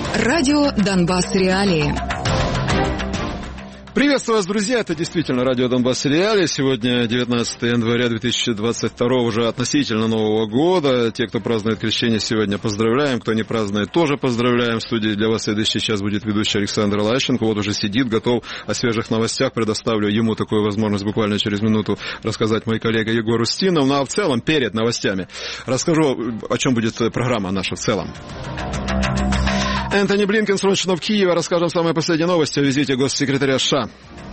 Радио «Донбасс. Реалии». Приветствую вас, друзья. Это действительно радио «Донбасс. Реалии». Сегодня 19 января 2022, уже относительно Нового года. Те, кто празднует крещение, сегодня поздравляем. Кто не празднует, тоже поздравляем. В студии для вас следующий час будет ведущий Александр Лащенко. Вот уже сидит, готов о свежих новостях. Предоставлю ему такую возможность буквально через минуту рассказать мой коллега Егор Устинов. Ну а в целом, перед новостями, расскажу, о чем будет программа наша в целом. Энтони Блинкен срочно в Киеве. Расскажем самые последние новости о визите госсекретаря США.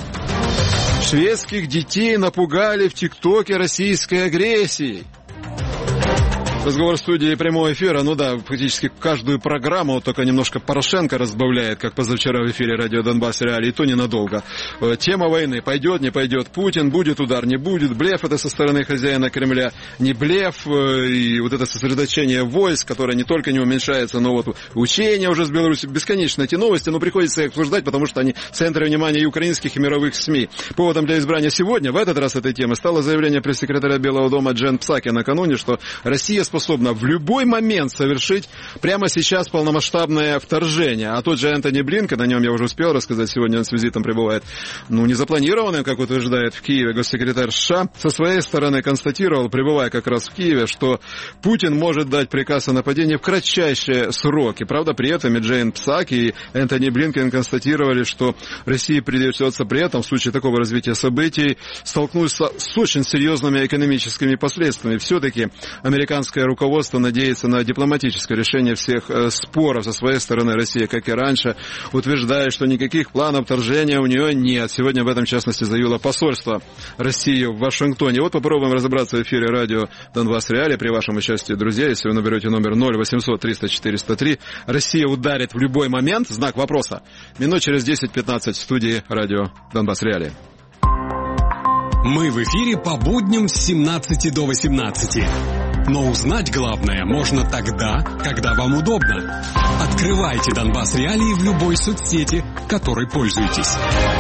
Шведских детей напугали в ТикТоке российской агрессией. Разговор в студии прямого эфира. Ну да, фактически каждую программу, только немножко Порошенко разбавляет, как позавчера в эфире радио «Донбасс. Реалии», и то ненадолго. Тема войны. Пойдет, не пойдет Путин, будет удар, не будет. Блеф это со стороны хозяина Кремля, не блеф. И вот это сосредоточение войск, которое не только не уменьшается, но вот учения уже с Беларусью. Бесконечно эти новости, но приходится их обсуждать, потому что они в центре внимания и украинских, и мировых СМИ. Поводом для избрания сегодня, в этот раз этой темы, стало заявление пресс-секретаря Белого дома Джен Псаки накануне, что Россия способна в любой момент совершить прямо сейчас полномасштабное вторжение. А тот же Энтони Блинкен, о нем я уже успел рассказать, сегодня он с визитом прибывает, незапланированным, как утверждает в Киеве госсекретарь США, со своей стороны констатировал, прибывая как раз в Киеве, что Путин может дать приказ о нападении в кратчайшие сроки. Правда, при этом и Джен Псаки, и Энтони Блинкен констатировали, что Россия придется при этом, в случае такого развития событий, столкнуться с очень серьезными экономическими последствиями. Все-таки американское руководство надеется на дипломатическое решение всех споров. Со своей стороны Россия, как и раньше, утверждает, что никаких планов вторжения у нее нет. Сегодня об этом, в частности, заявило посольство России в Вашингтоне. Вот попробуем разобраться в эфире радио «Донбасс. Реалии». При вашем участии, друзья, если вы наберете номер 0800 300 403, Россия ударит в любой момент, знак вопроса. Минут через 10-15 в студии радио «Донбасс. Реалии». Мы в эфире по будням с 17 до 18. Но узнать главное можно тогда, когда вам удобно. Открывайте «Донбасс. Реалии» в любой соцсети, которой пользуетесь.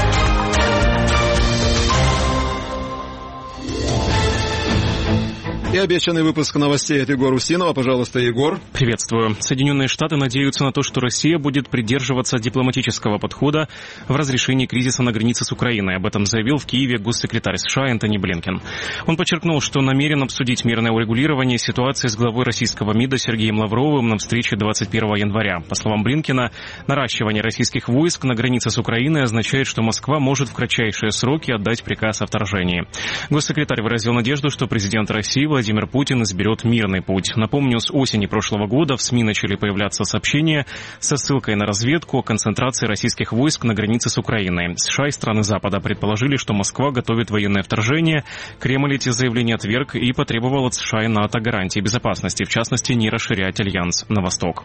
И обещанный выпуск новостей от Егора Устинова. Пожалуйста, Егор. Приветствую. Соединенные Штаты надеются на то, что Россия будет придерживаться дипломатического подхода в разрешении кризиса на границе с Украиной. Об этом заявил в Киеве госсекретарь США Энтони Блинкен. Он подчеркнул, что намерен обсудить мирное урегулирование ситуации с главой российского МИДа Сергеем Лавровым на встрече 21 января. По словам Блинкена, наращивание российских войск на границе с Украиной означает, что Москва может в кратчайшие сроки отдать приказ о вторжении. Госсекретарь выразил надежду, что президент России Владимир Путин изберет мирный путь. Напомню, с осени прошлого года в СМИ начали появляться сообщения со ссылкой на разведку о концентрации российских войск на границе с Украиной. США и страны Запада предположили, что Москва готовит военное вторжение. Кремль эти заявления отверг и потребовал от США и НАТО гарантий безопасности, в частности, не расширять альянс на восток.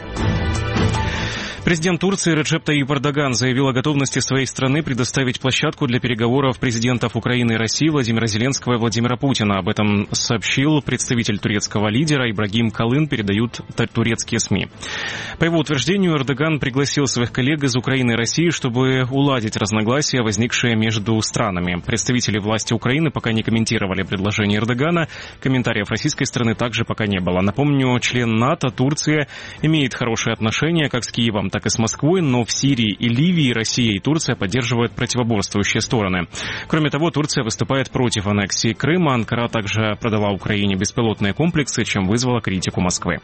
Президент Турции Реджеп Таyyip Эрдоган заявил о готовности своей страны предоставить площадку для переговоров президентов Украины и России Владимира Зеленского и Владимира Путина. Об этом сообщил представитель турецкого лидера Ибрагим Калын, передают турецкие СМИ. По его утверждению, Эрдоган пригласил своих коллег из Украины и России, чтобы уладить разногласия, возникшие между странами. Представители власти Украины пока не комментировали предложение Эрдогана. Комментариев российской стороны также пока не было. Напомню, член НАТО Турция имеет хорошие отношения как с Киевом, так и с Москвой, но в Сирии и Ливии Россия и Турция поддерживают противоборствующие стороны. Кроме того, Турция выступает против аннексии Крыма. Анкара также продала Украине беспилотные комплексы, чем вызвала критику Москвы.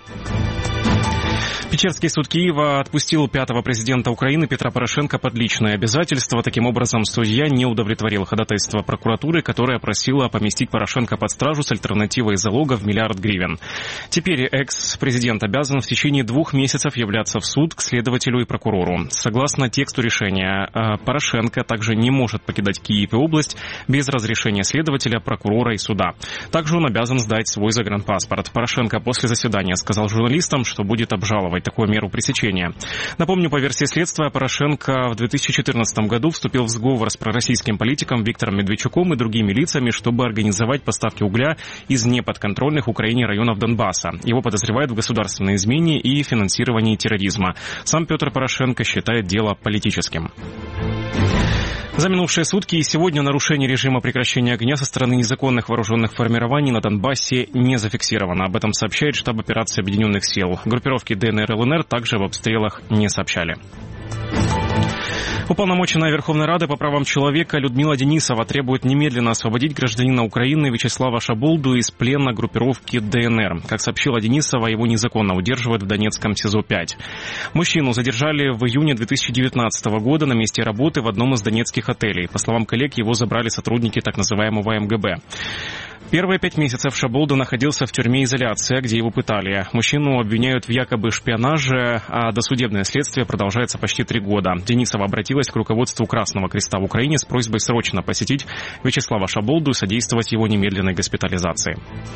Печерский суд Киева отпустил пятого президента Украины Петра Порошенко под личное обязательство. Таким образом, судья не удовлетворил ходатайство прокуратуры, которая просила поместить Порошенко под стражу с альтернативой залога в $1 миллиард. Теперь экс-президент обязан в течение 2 месяцев являться в суд к следователю и прокурору. Согласно тексту решения, Порошенко также не может покидать Киев и область без разрешения следователя, прокурора и суда. Также он обязан сдать свой загранпаспорт. Порошенко после заседания сказал журналистам, что будет обжаловать такую меру пресечения. Напомню, по версии следствия, Порошенко в 2014 году вступил в сговор с пророссийским политиком Виктором Медведчуком и другими лицами, чтобы организовать поставки угля из неподконтрольных Украине районов Донбасса. Его подозревают в государственной измене и финансировании терроризма. Сам Петр Порошенко считает дело политическим. За минувшие сутки и сегодня нарушений режима прекращения огня со стороны незаконных вооруженных формирований на Донбассе не зафиксировано. Об этом сообщает штаб операции Объединенных сил. Группировки ДНР и ЛНР также об обстрелах не сообщали. Уполномоченная Верховной Рады по правам человека Людмила Денисова требует немедленно освободить гражданина Украины Вячеслава Шаболду из плена группировки ДНР. Как сообщила Денисова, его незаконно удерживают в Донецком СИЗО-5. Мужчину задержали в июне 2019 года на месте работы в одном из донецких отелей. По словам коллег, его забрали сотрудники так называемого МГБ. Первые 5 месяцев Шаболду находился в тюрьме «Изоляция», где его пытали. Мужчину обвиняют в якобы шпионаже, а досудебное следствие продолжается почти 3 года. Денисова обратилась к руководству Красного Креста в Украине с просьбой срочно посетить Вячеслава Шаболду и содействовать его немедленной госпитализации.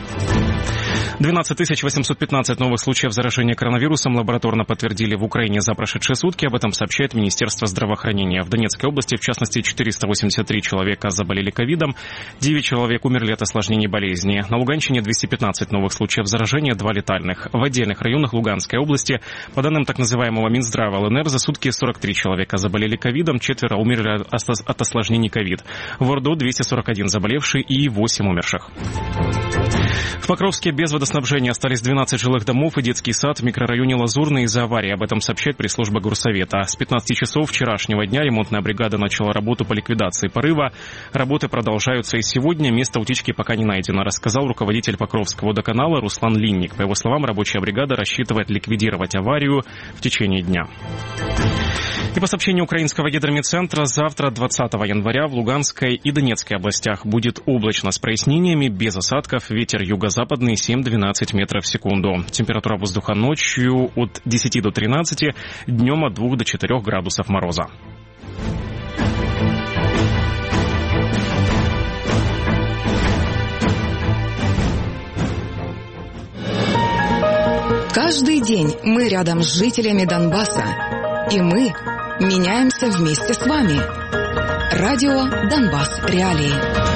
12 815 новых случаев заражения коронавирусом лабораторно подтвердили в Украине за прошедшие сутки. Об этом сообщает Министерство здравоохранения. В Донецкой области, в частности, 483 человека заболели ковидом, 9 человек умерли от осложнений болезни. На Луганщине 215 новых случаев заражения, 2 летальных. В отдельных районах Луганской области, по данным так называемого Минздрава ЛНР, за сутки 43 человека заболели ковидом, 4 умерли от осложнений ковид. В Орду 241 заболевший и 8 умерших. В Покровске без водоснабжения остались 12 жилых домов и детский сад в микрорайоне Лазурный из-за аварии. Об этом сообщает пресс-служба Горсовета. С 15 часов вчерашнего дня ремонтная бригада начала работу по ликвидации порыва. Работы продолжаются и сегодня. Место утечки пока не найдено, рассказал руководитель Покровского водоканала Руслан Линник. По его словам, рабочая бригада рассчитывает ликвидировать аварию в течение дня. И по сообщению украинского гидрометцентра, завтра, 20 января, в Луганской и Донецкой областях будет облачно с прояснениями, без осадков, ветер юго-западный 7-12 метров в секунду. Температура воздуха ночью от 10 до 13, днем от 2 до 4 градусов мороза. Каждый день мы рядом с жителями Донбасса. И мы меняемся вместе с вами. Радио «Донбасс. Реалии».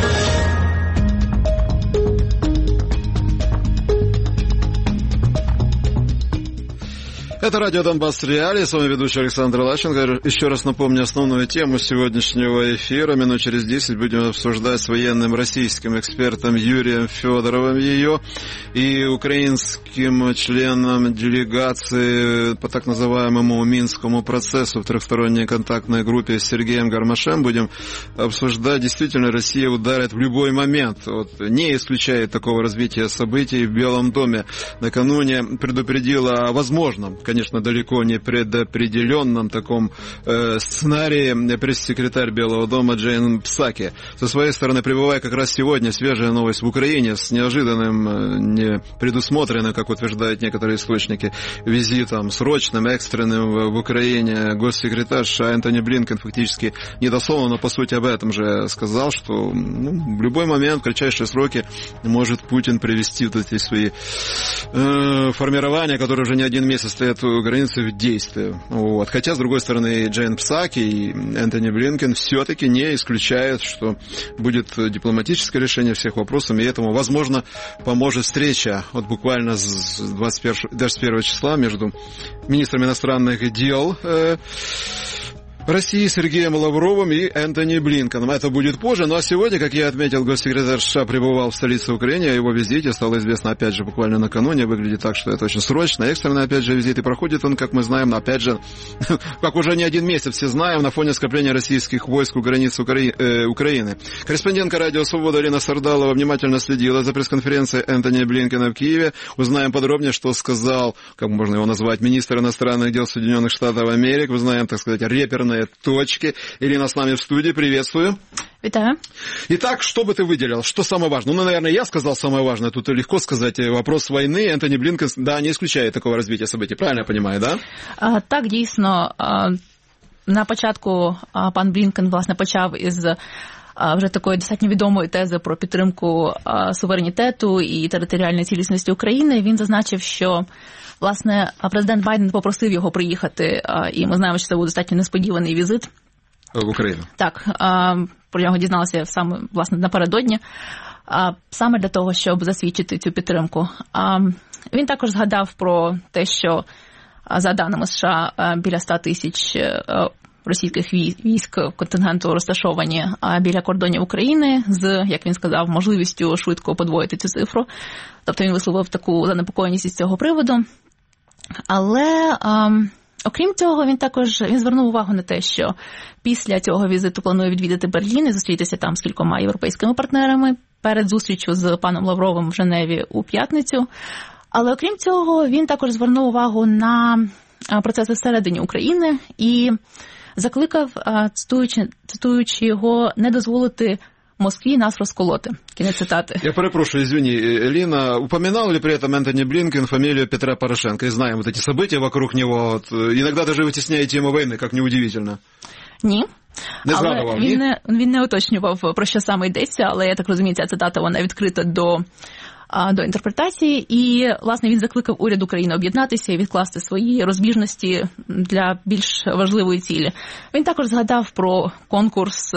Это радио «Донбасс. Реалии». С вами ведущий Александр Лащенко. Еще раз напомню основную тему сегодняшнего эфира. Минут через 10 будем обсуждать с военным российским экспертом Юрием Федоровым ее и украинским членом делегации по так называемому Минскому процессу в трехсторонней контактной группе с Сергеем Гармашем. Будем обсуждать, действительно, Россия ударит в любой момент. Вот, не исключает такого развития событий. В Белом доме накануне предупредила о возможном, конечно, далеко не предопределенном таком сценарии пресс-секретарь Белого дома Джейн Псаки. Со своей стороны, прибывая как раз сегодня, свежая новость в Украине с неожиданным, не предусмотренным, как утверждают некоторые источники, визитом срочным, экстренным в Украине. Госсекретарь США Энтони Блинкен фактически недословно, но по сути об этом же сказал, что в любой момент, в кратчайшие сроки может Путин привести вот эти свои формирования, которые уже не один месяц стоят у границы, в действие. Вот. Хотя, с другой стороны, Джейн Псаки и Энтони Блинкен все-таки не исключают, что будет дипломатическое решение всех вопросов, и этому, возможно, поможет встреча вот буквально с 21 числа между министром иностранных дел России Сергеем Лавровым и Энтони Блинкеном. Это будет позже. Ну а сегодня, как я отметил, госсекретарь США пребывал в столице Украины. О его визите стало известно, опять же, буквально накануне. Выглядит так, что это очень срочно. Экстренный, опять же, визит. И проходит он, как мы знаем, опять же, как уже не один месяц все знаем, на фоне скопления российских войск у границ Украины. Корреспондентка «Радио Свобода» Ирина Сардалова внимательно следила за пресс-конференцией Энтони Блинкена в Киеве. Узнаем подробнее, что сказал, как можно его назвать, министр иностранных дел Соединенных Штатов Америки. Узнаем, так сказать, реперные точки. Ирина с нами в студии. Приветствую. Витаю. Итак, что бы ты выделил? Что самое важное? Ну, наверное, я сказал самое важное. Тут легко сказать. Вопрос войны. Энтони Блинкен, да, не исключає такого розвитку событий. Правильно я понимаю, да? Так, дійсно. На початку пан Блінкен, власне, почав із вже такої достатньо відомої тези про підтримку суверенітету і територіальної цілісності України. Він зазначив, що власне, президент Байден попросив його приїхати, і ми знаємо, що це був достатньо несподіваний візит. В Україну. Так, про нього дізналися саме, власне, напередодні, саме для того, щоб засвідчити цю підтримку. Він також згадав про те, що за даними США біля 100 тисяч російських військ контингенту розташовані біля кордонів України з, як він сказав, можливістю швидко подвоїти цю цифру. Тобто він висловив таку занепокоєність із цього приводу. Але, окрім цього, він звернув увагу на те, що після цього візиту планує відвідати Берлін і зустрітися там з кількома європейськими партнерами перед зустрічю з паном Лавровим в Женеві у п'ятницю. Але, окрім цього, він також звернув увагу на процеси всередині України і закликав, цитуючи його, не дозволити Москве нас расколоты. Кінець цитати. Я перепрошую, извини, Лина, упоминал ли при этом Энтони Блинкен фамилию Петра Порошенко? И знаем вот эти события вокруг него. Вот, иногда даже вытесняя тему войны, как неудивительно. Ні. Не згадував, ні? Він не уточнював, про що саме йдеться, але я так розумію, ця цитата, вона відкрита до інтерпретації. І, власне, він закликав уряд України об'єднатися і відкласти свої розбіжності для більш важливої цілі. Він також згадав про конкурс,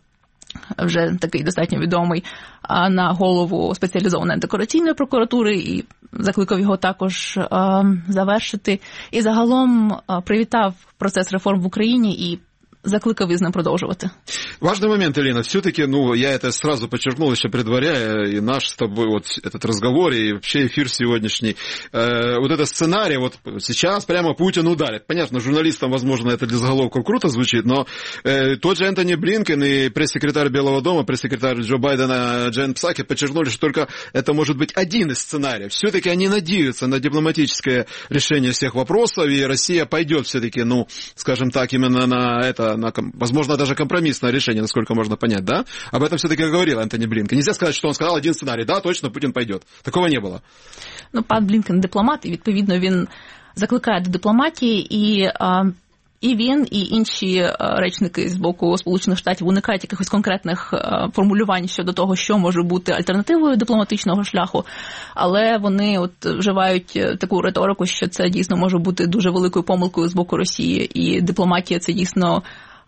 вже такий достатньо відомий, на голову спеціалізованої антикорупційної прокуратури, і закликав його також завершити. І загалом привітав процес реформ в Україні і закликав із ним продовжувати. Важный момент, Елена, все-таки, я это сразу подчеркнул, еще предваряя и наш с тобой вот этот разговор, и вообще эфир сегодняшний. Вот этот сценарий, вот сейчас прямо Путин ударит. Понятно, журналистам, возможно, это для заголовков круто звучит, но тот же Энтони Блинкен и пресс-секретарь Белого дома, пресс-секретарь Джо Байдена Джен Псаки подчеркнули, что только это может быть один из сценариев. Все-таки они надеются на дипломатическое решение всех вопросов, и Россия пойдет все-таки, скажем так, именно на это, возможно, даже компромиссное решение, насколько можно понять, да? Об этом все-таки говорил Энтони Блинкен. Нельзя сказать, что он сказал один сценарий, да, точно, Путин пойдет. Такого не было. Пан Блінкен дипломат, і, відповідно, він закликає до дипломатії, і він, і інші речники з боку Сполучених Штатів уникають якихось конкретних формулювань щодо того, що може бути альтернативою дипломатичного шляху, але вони вживають таку риторику, що це дійсно може бути дуже великою помилкою з боку Росії, і дипломатія – це дійсно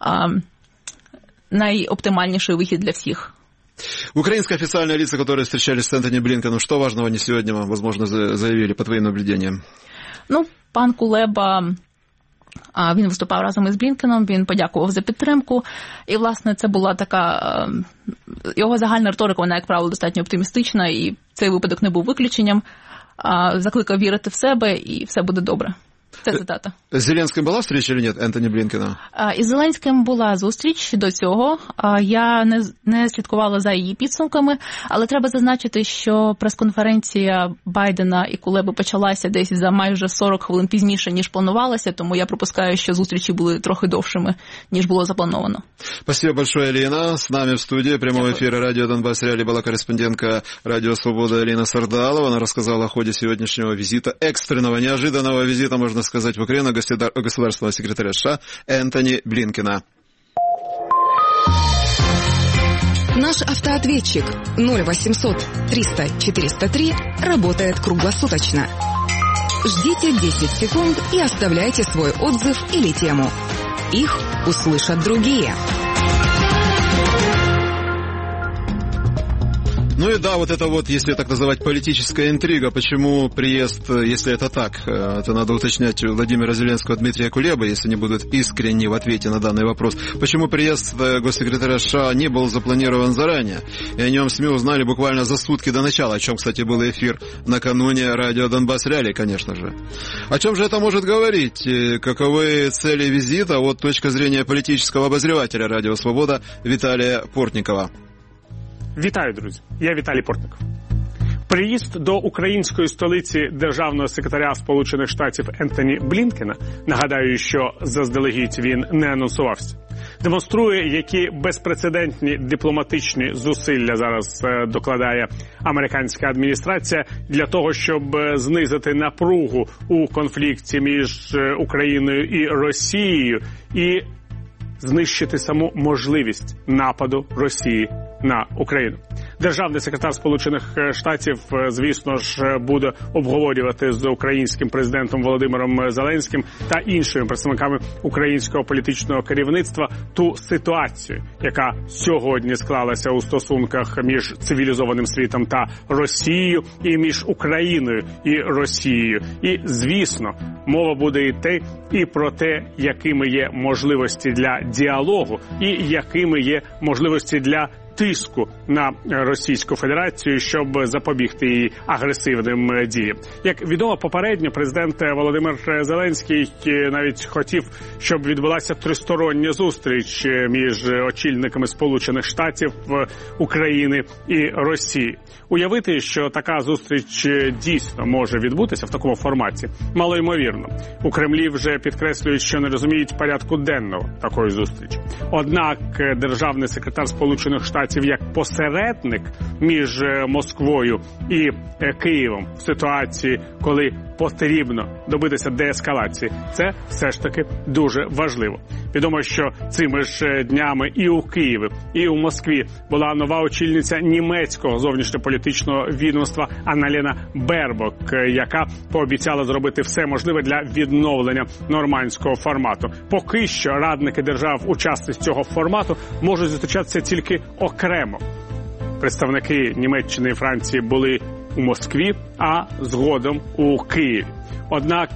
найоптимальнейший выход для всех. Украинские официальные лица, которые встречались с Энтони Блинкеном, что важного они сегодня, возможно, заявили по твоим наблюдениям? Пан Кулеба, він виступав разом із Блінкеном, він подякував за підтримку, і, власне, це була така, його загальна риторика, вона, як правило, достатньо оптимістична, і цей випадок не був виключенням, закликав вірити в себе, і все буде добре. Це цитата. З Зеленським була встреча чи ні, Ентоні Блінкена? Із Зеленським була зустріч до цього. Я не слідкувала за її підсумками, але треба зазначити, що прес-конференція Байдена і Кулеби почалася десь за майже 40 хвилин пізніше, ніж планувалося, тому я припускаю, що зустрічі були трохи довшими, ніж було заплановано. Спасибо большое, Лена. С нами в студии прямого эфира радио «Донбасс Реалии» была корреспондентка радио «Свобода» Элина Сардалова. Она рассказала о ходе сегодняшнего визита, экстренного, неожиданного визита, можно сказать, в Украину государственного секретаря США Энтони Блинкена. Наш автоответчик 0800 300 403 работает круглосуточно. Ждите 10 секунд и оставляйте свой отзыв или тему. Их услышат другие. Ну и да, вот это вот, если так называть, политическая интрига, почему приезд, если это так, это надо уточнять у Владимира Зеленского, Дмитрия Кулебы, если они будут искренни в ответе на данный вопрос, почему приезд госсекретаря США не был запланирован заранее, и о нем СМИ узнали буквально за сутки до начала, о чем, кстати, был эфир накануне радио «Донбасс Реалии», конечно же. О чем же это может говорить? Каковы цели визита? Вот точка зрения политического обозревателя радио «Свобода» Виталия Портникова. Вітаю, друзі. Я Віталій Портников. Приїзд до української столиці державного секретаря Сполучених Штатів Ентоні Блінкена, нагадаю, що заздалегідь він не анонсувався, демонструє, які безпрецедентні дипломатичні зусилля зараз докладає американська адміністрація для того, щоб знизити напругу у конфлікті між Україною і Росією і знищити саму можливість нападу Росії на Україну. Державний секретар Сполучених Штатів, звісно ж, буде обговорювати з українським президентом Володимиром Зеленським та іншими представниками українського політичного керівництва ту ситуацію, яка сьогодні склалася у стосунках між цивілізованим світом та Росією і між Україною і Росією. І, звісно, мова буде йти і про те, якими є можливості для діалогу і якими є можливості для тиску на Російську Федерацію, щоб запобігти її агресивним діям. Як відомо попередньо, президент Володимир Зеленський навіть хотів, щоб відбулася тристороння зустріч між очільниками Сполучених Штатів, України і Росії. Уявити, що така зустріч дійсно може відбутися в такому форматі, малоймовірно. У Кремлі вже підкреслюють, що не розуміють порядку денного такої зустрічі. Однак державний секретар Сполучених Штатів як посередник між Москвою і Києвом в ситуації, коли потрібно добитися деескалації, це все ж таки дуже важливо. Відомо, що цими ж днями і у Києві, і у Москві була нова очільниця німецького зовнішньополітичного відомства Анналена Бербок, яка пообіцяла зробити все можливе для відновлення нормандського формату. Поки що радники держав-учасниць цього формату можуть зустрічатися тільки окремо. Представники Німеччини і Франції були у Москві, а згодом у Києві. Однак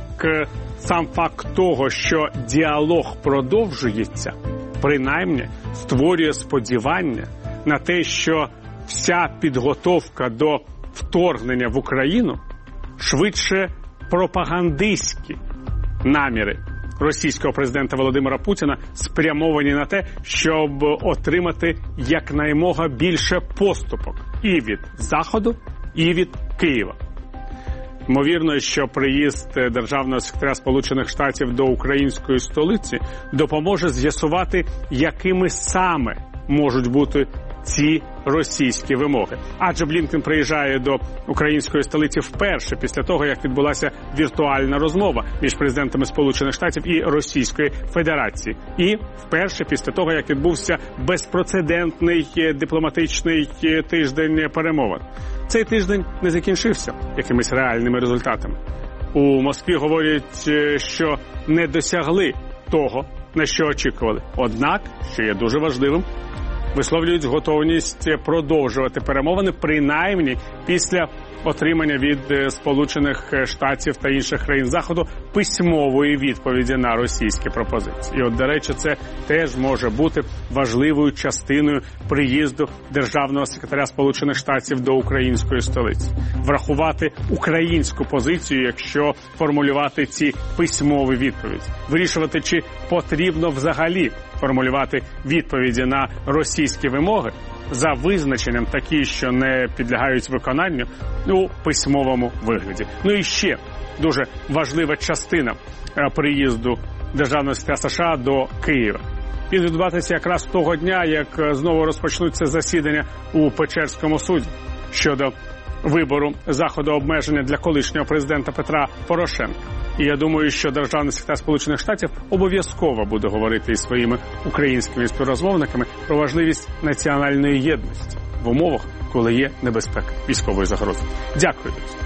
сам факт того, що діалог продовжується, принаймні створює сподівання на те, що вся підготовка до вторгнення в Україну швидше пропагандистські наміри російського президента Володимира Путіна спрямовані на те, щоб отримати якнаймога більше поступок і від Заходу, і від Києва. Ймовірно, що приїзд державного секретаря Сполучених Штатів до української столиці допоможе з'ясувати, якими саме можуть бути ці російські вимоги. Адже Блінкен приїжджає до української столиці вперше після того, як відбулася віртуальна розмова між президентами Сполучених Штатів і Російської Федерації. І вперше після того, як відбувся безпрецедентний дипломатичний тиждень перемовин. Цей тиждень не закінчився якимись реальними результатами. У Москві говорять, що не досягли того, на що очікували. Однак, що є дуже важливим, висловлюють готовність продовжувати перемовини, принаймні після отримання від Сполучених Штатів та інших країн Заходу письмової відповіді на російські пропозиції. І от, до речі, це теж може бути важливою частиною приїзду державного секретаря Сполучених Штатів до української столиці. Врахувати українську позицію, якщо формулювати ці письмові відповіді. Вирішувати, чи потрібно взагалі формулювати відповіді на російські вимоги за визначенням такі, що не підлягають виконанню у письмовому вигляді. Ну і ще дуже важлива частина приїзду державного секретаря США до Києва. Він відбуватися якраз того дня, як знову розпочнуться засідання у Печерському суді щодо вибору заходу обмеження для колишнього президента Петра Порошенка. І я думаю, що державний секретар Сполучених Штатів обов'язково буде говорити із своїми українськими співрозмовниками про важливість національної єдності в умовах, коли є небезпека військової загрози. Дякую, друзі.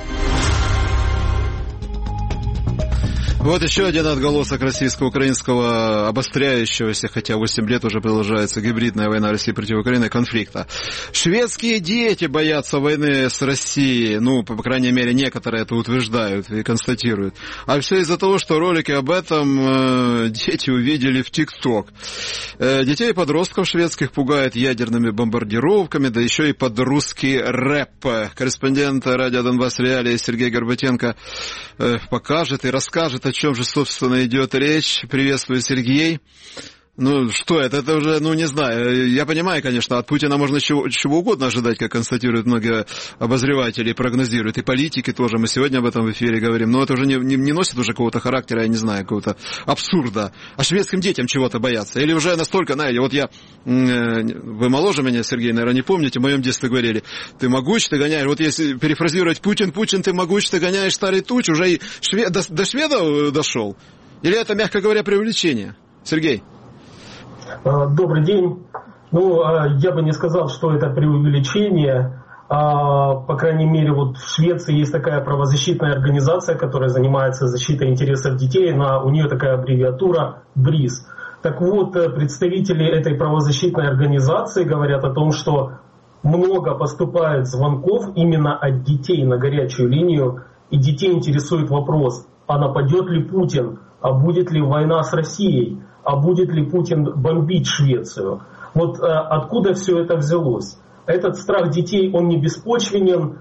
Вот еще один отголосок российско-украинского обостряющегося, хотя 8 лет уже продолжается гибридная война России против Украины, конфликта. Шведские дети боятся войны с Россией. Ну, по крайней мере, некоторые это утверждают и констатируют. А все из-за того, что ролики об этом дети увидели в ТикТок. Детей и подростков шведских пугают ядерными бомбардировками, да еще и под русский рэп. Корреспондент радио «Донбасс Реалии» Сергей Горбатенко покажет и расскажет, о чем же, собственно, идет речь. Приветствую, Сергей. Ну, что это? Это уже, ну, не знаю. Я понимаю, конечно, от Путина можно чего угодно ожидать, как констатируют многие обозреватели, прогнозируют. И политики тоже. Мы сегодня об этом в эфире говорим. Но это уже не носит уже какого-то характера, я не знаю, какого-то абсурда. А шведским детям чего-то бояться? Или уже настолько, знаете, вот я... Вы моложе меня, Сергей, наверное, не помните. В моем детстве говорили, ты могуч, ты гоняешь. Вот если перефразировать Путин, ты могуч, ты гоняешь старый туч, уже и до шведов дошел? Или это, мягко говоря, преувеличение? Сергей? Добрый день. Я бы не сказал, что это преувеличение. По крайней мере, вот в Швеции есть такая правозащитная организация, которая занимается защитой интересов детей. У нее такая аббревиатура БРИЗ. Так вот, представители этой правозащитной организации говорят о том, что много поступает звонков именно от детей на горячую линию. И детей интересует вопрос, а нападет ли Путин, а будет ли война с Россией, а будет ли Путин бомбить Швецию. Вот откуда все это взялось? Этот страх детей, он не беспочвенен.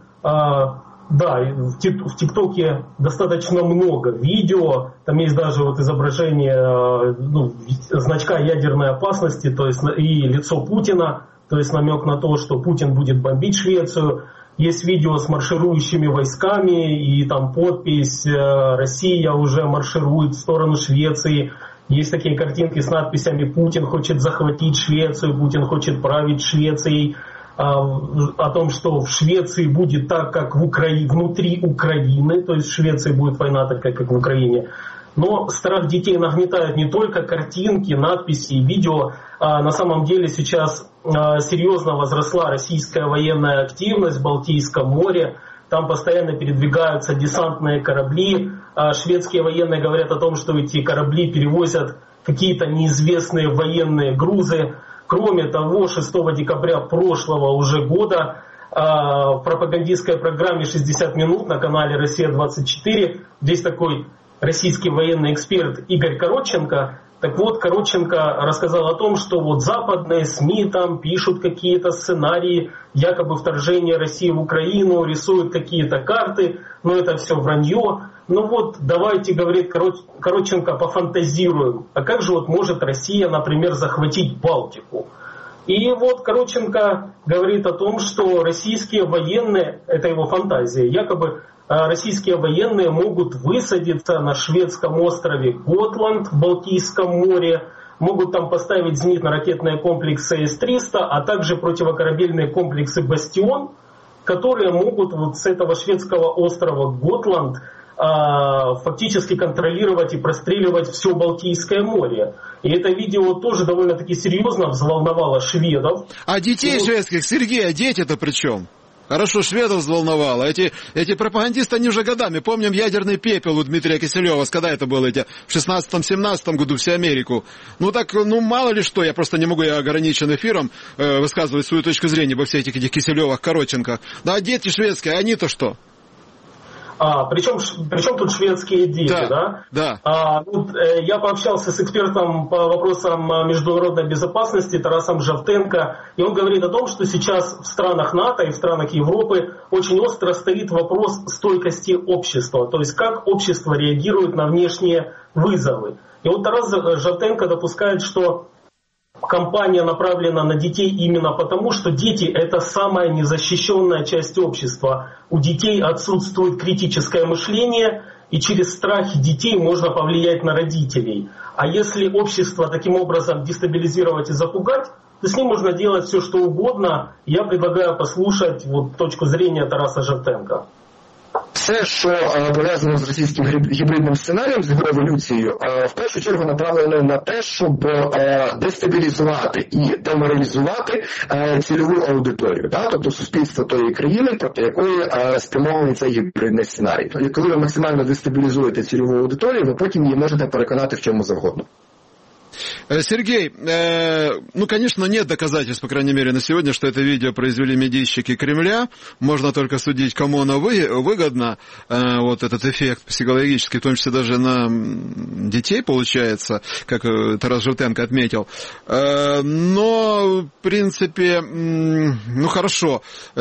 В ТикТоке достаточно много видео, там есть даже вот изображение значка ядерной опасности, то есть и лицо Путина, то есть намек на то, что Путин будет бомбить Швецию. Есть видео с марширующими войсками и там подпись «Россия уже марширует в сторону Швеции». Есть такие картинки с надписями «Путин хочет захватить Швецию», «Путин хочет править Швецией», о том, что в Швеции будет так, как внутри Украины, то есть в Швеции будет война такая, как в Украине. Но страх детей нагнетает не только картинки, надписи и видео. На самом деле сейчас серьезно возросла российская военная активность в Балтийском море. Там постоянно передвигаются десантные корабли. Шведские военные говорят о том, что эти корабли перевозят какие-то неизвестные военные грузы. Кроме того, 6 декабря прошлого уже года в пропагандистской программе «60 минут» на канале «Россия-24» здесь такой российский военный эксперт Игорь Коротченко. Так вот, Коротченко рассказал о том, что вот западные СМИ там пишут какие-то сценарии, якобы вторжение России в Украину, рисуют какие-то карты, но это все вранье. Давайте, говорит Коротченко, пофантазируем. А как же может Россия, например, захватить Балтику? И вот Коротченко говорит о том, что российские военные, это его фантазия, якобы российские военные могут высадиться на шведском острове Готланд в Балтийском море, могут там поставить зенитно-ракетные комплексы С-300, а также противокорабельные комплексы «Бастион», которые могут с этого шведского острова Готланд фактически контролировать и простреливать все Балтийское море. И это видео тоже довольно-таки серьезно взволновало шведов. А детей шведских, Сергей, а дети-то при чем? Хорошо, шведов взволновало. Эти пропагандисты, они уже годами. Помним ядерный пепел у Дмитрия Киселева. Когда это было? В 16-17 году всю Америку. Мало ли что. Я просто не могу, я ограничен эфиром высказывать свою точку зрения во всех этих Киселевах, Коротченко. Да, дети шведские, они-то что? Причем тут шведские дети, да? Да. Я пообщался с экспертом по вопросам международной безопасности Тарасом Жовтенко, и он говорит о том, что сейчас в странах НАТО и в странах Европы очень остро стоит вопрос стойкости общества, то есть как общество реагирует на внешние вызовы. И вот Тарас Жовтенко допускает, что кампания направлена на детей именно потому, что дети – это самая незащищенная часть общества. У детей отсутствует критическое мышление, и через страхи детей можно повлиять на родителей. А если общество таким образом дестабилизировать и запугать, то с ним можно делать все, что угодно. Я предлагаю послушать точку зрения Тараса Жовтенка. Все, що пов'язано з російським гібридним сценарієм, з його еволюцією, в першу чергу направлено на те, щоб дестабілізувати і деморалізувати цільову аудиторію, тобто суспільство тої країни, проти якої спрямований цей гібридний сценарій. І коли ви максимально дестабілізуєте цільову аудиторію, ви потім її можете переконати в чому завгодно. Сергей, конечно, нет доказательств, по крайней мере, на сегодня, что это видео произвели медийщики Кремля. Можно только судить, кому оно выгодно, этот эффект психологический, в том числе даже на детей, получается, как Тарас Жовтенко отметил. Но, в принципе, хорошо.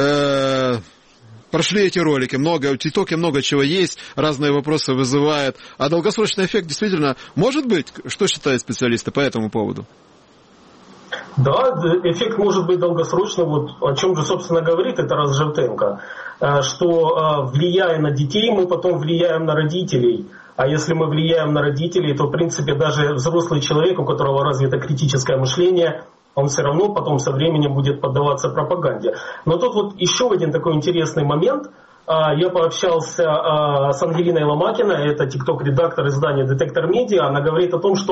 Прошли эти ролики, в ТикТоке много чего есть, разные вопросы вызывает. А долгосрочный эффект действительно может быть? Что считают специалисты по этому поводу? Да, эффект может быть долгосрочным. О чем же, собственно, говорит это Тарас Жовтенко. Что влияя на детей, мы потом влияем на родителей. А если мы влияем на родителей, то, в принципе, даже взрослый человек, у которого развито критическое мышление, он все равно потом со временем будет поддаваться пропаганде. Но тут еще один такой интересный момент. Я пообщался с Ангелиной Ломакиной, это тикток-редактор издания «Детектор Медиа». Она говорит о том, что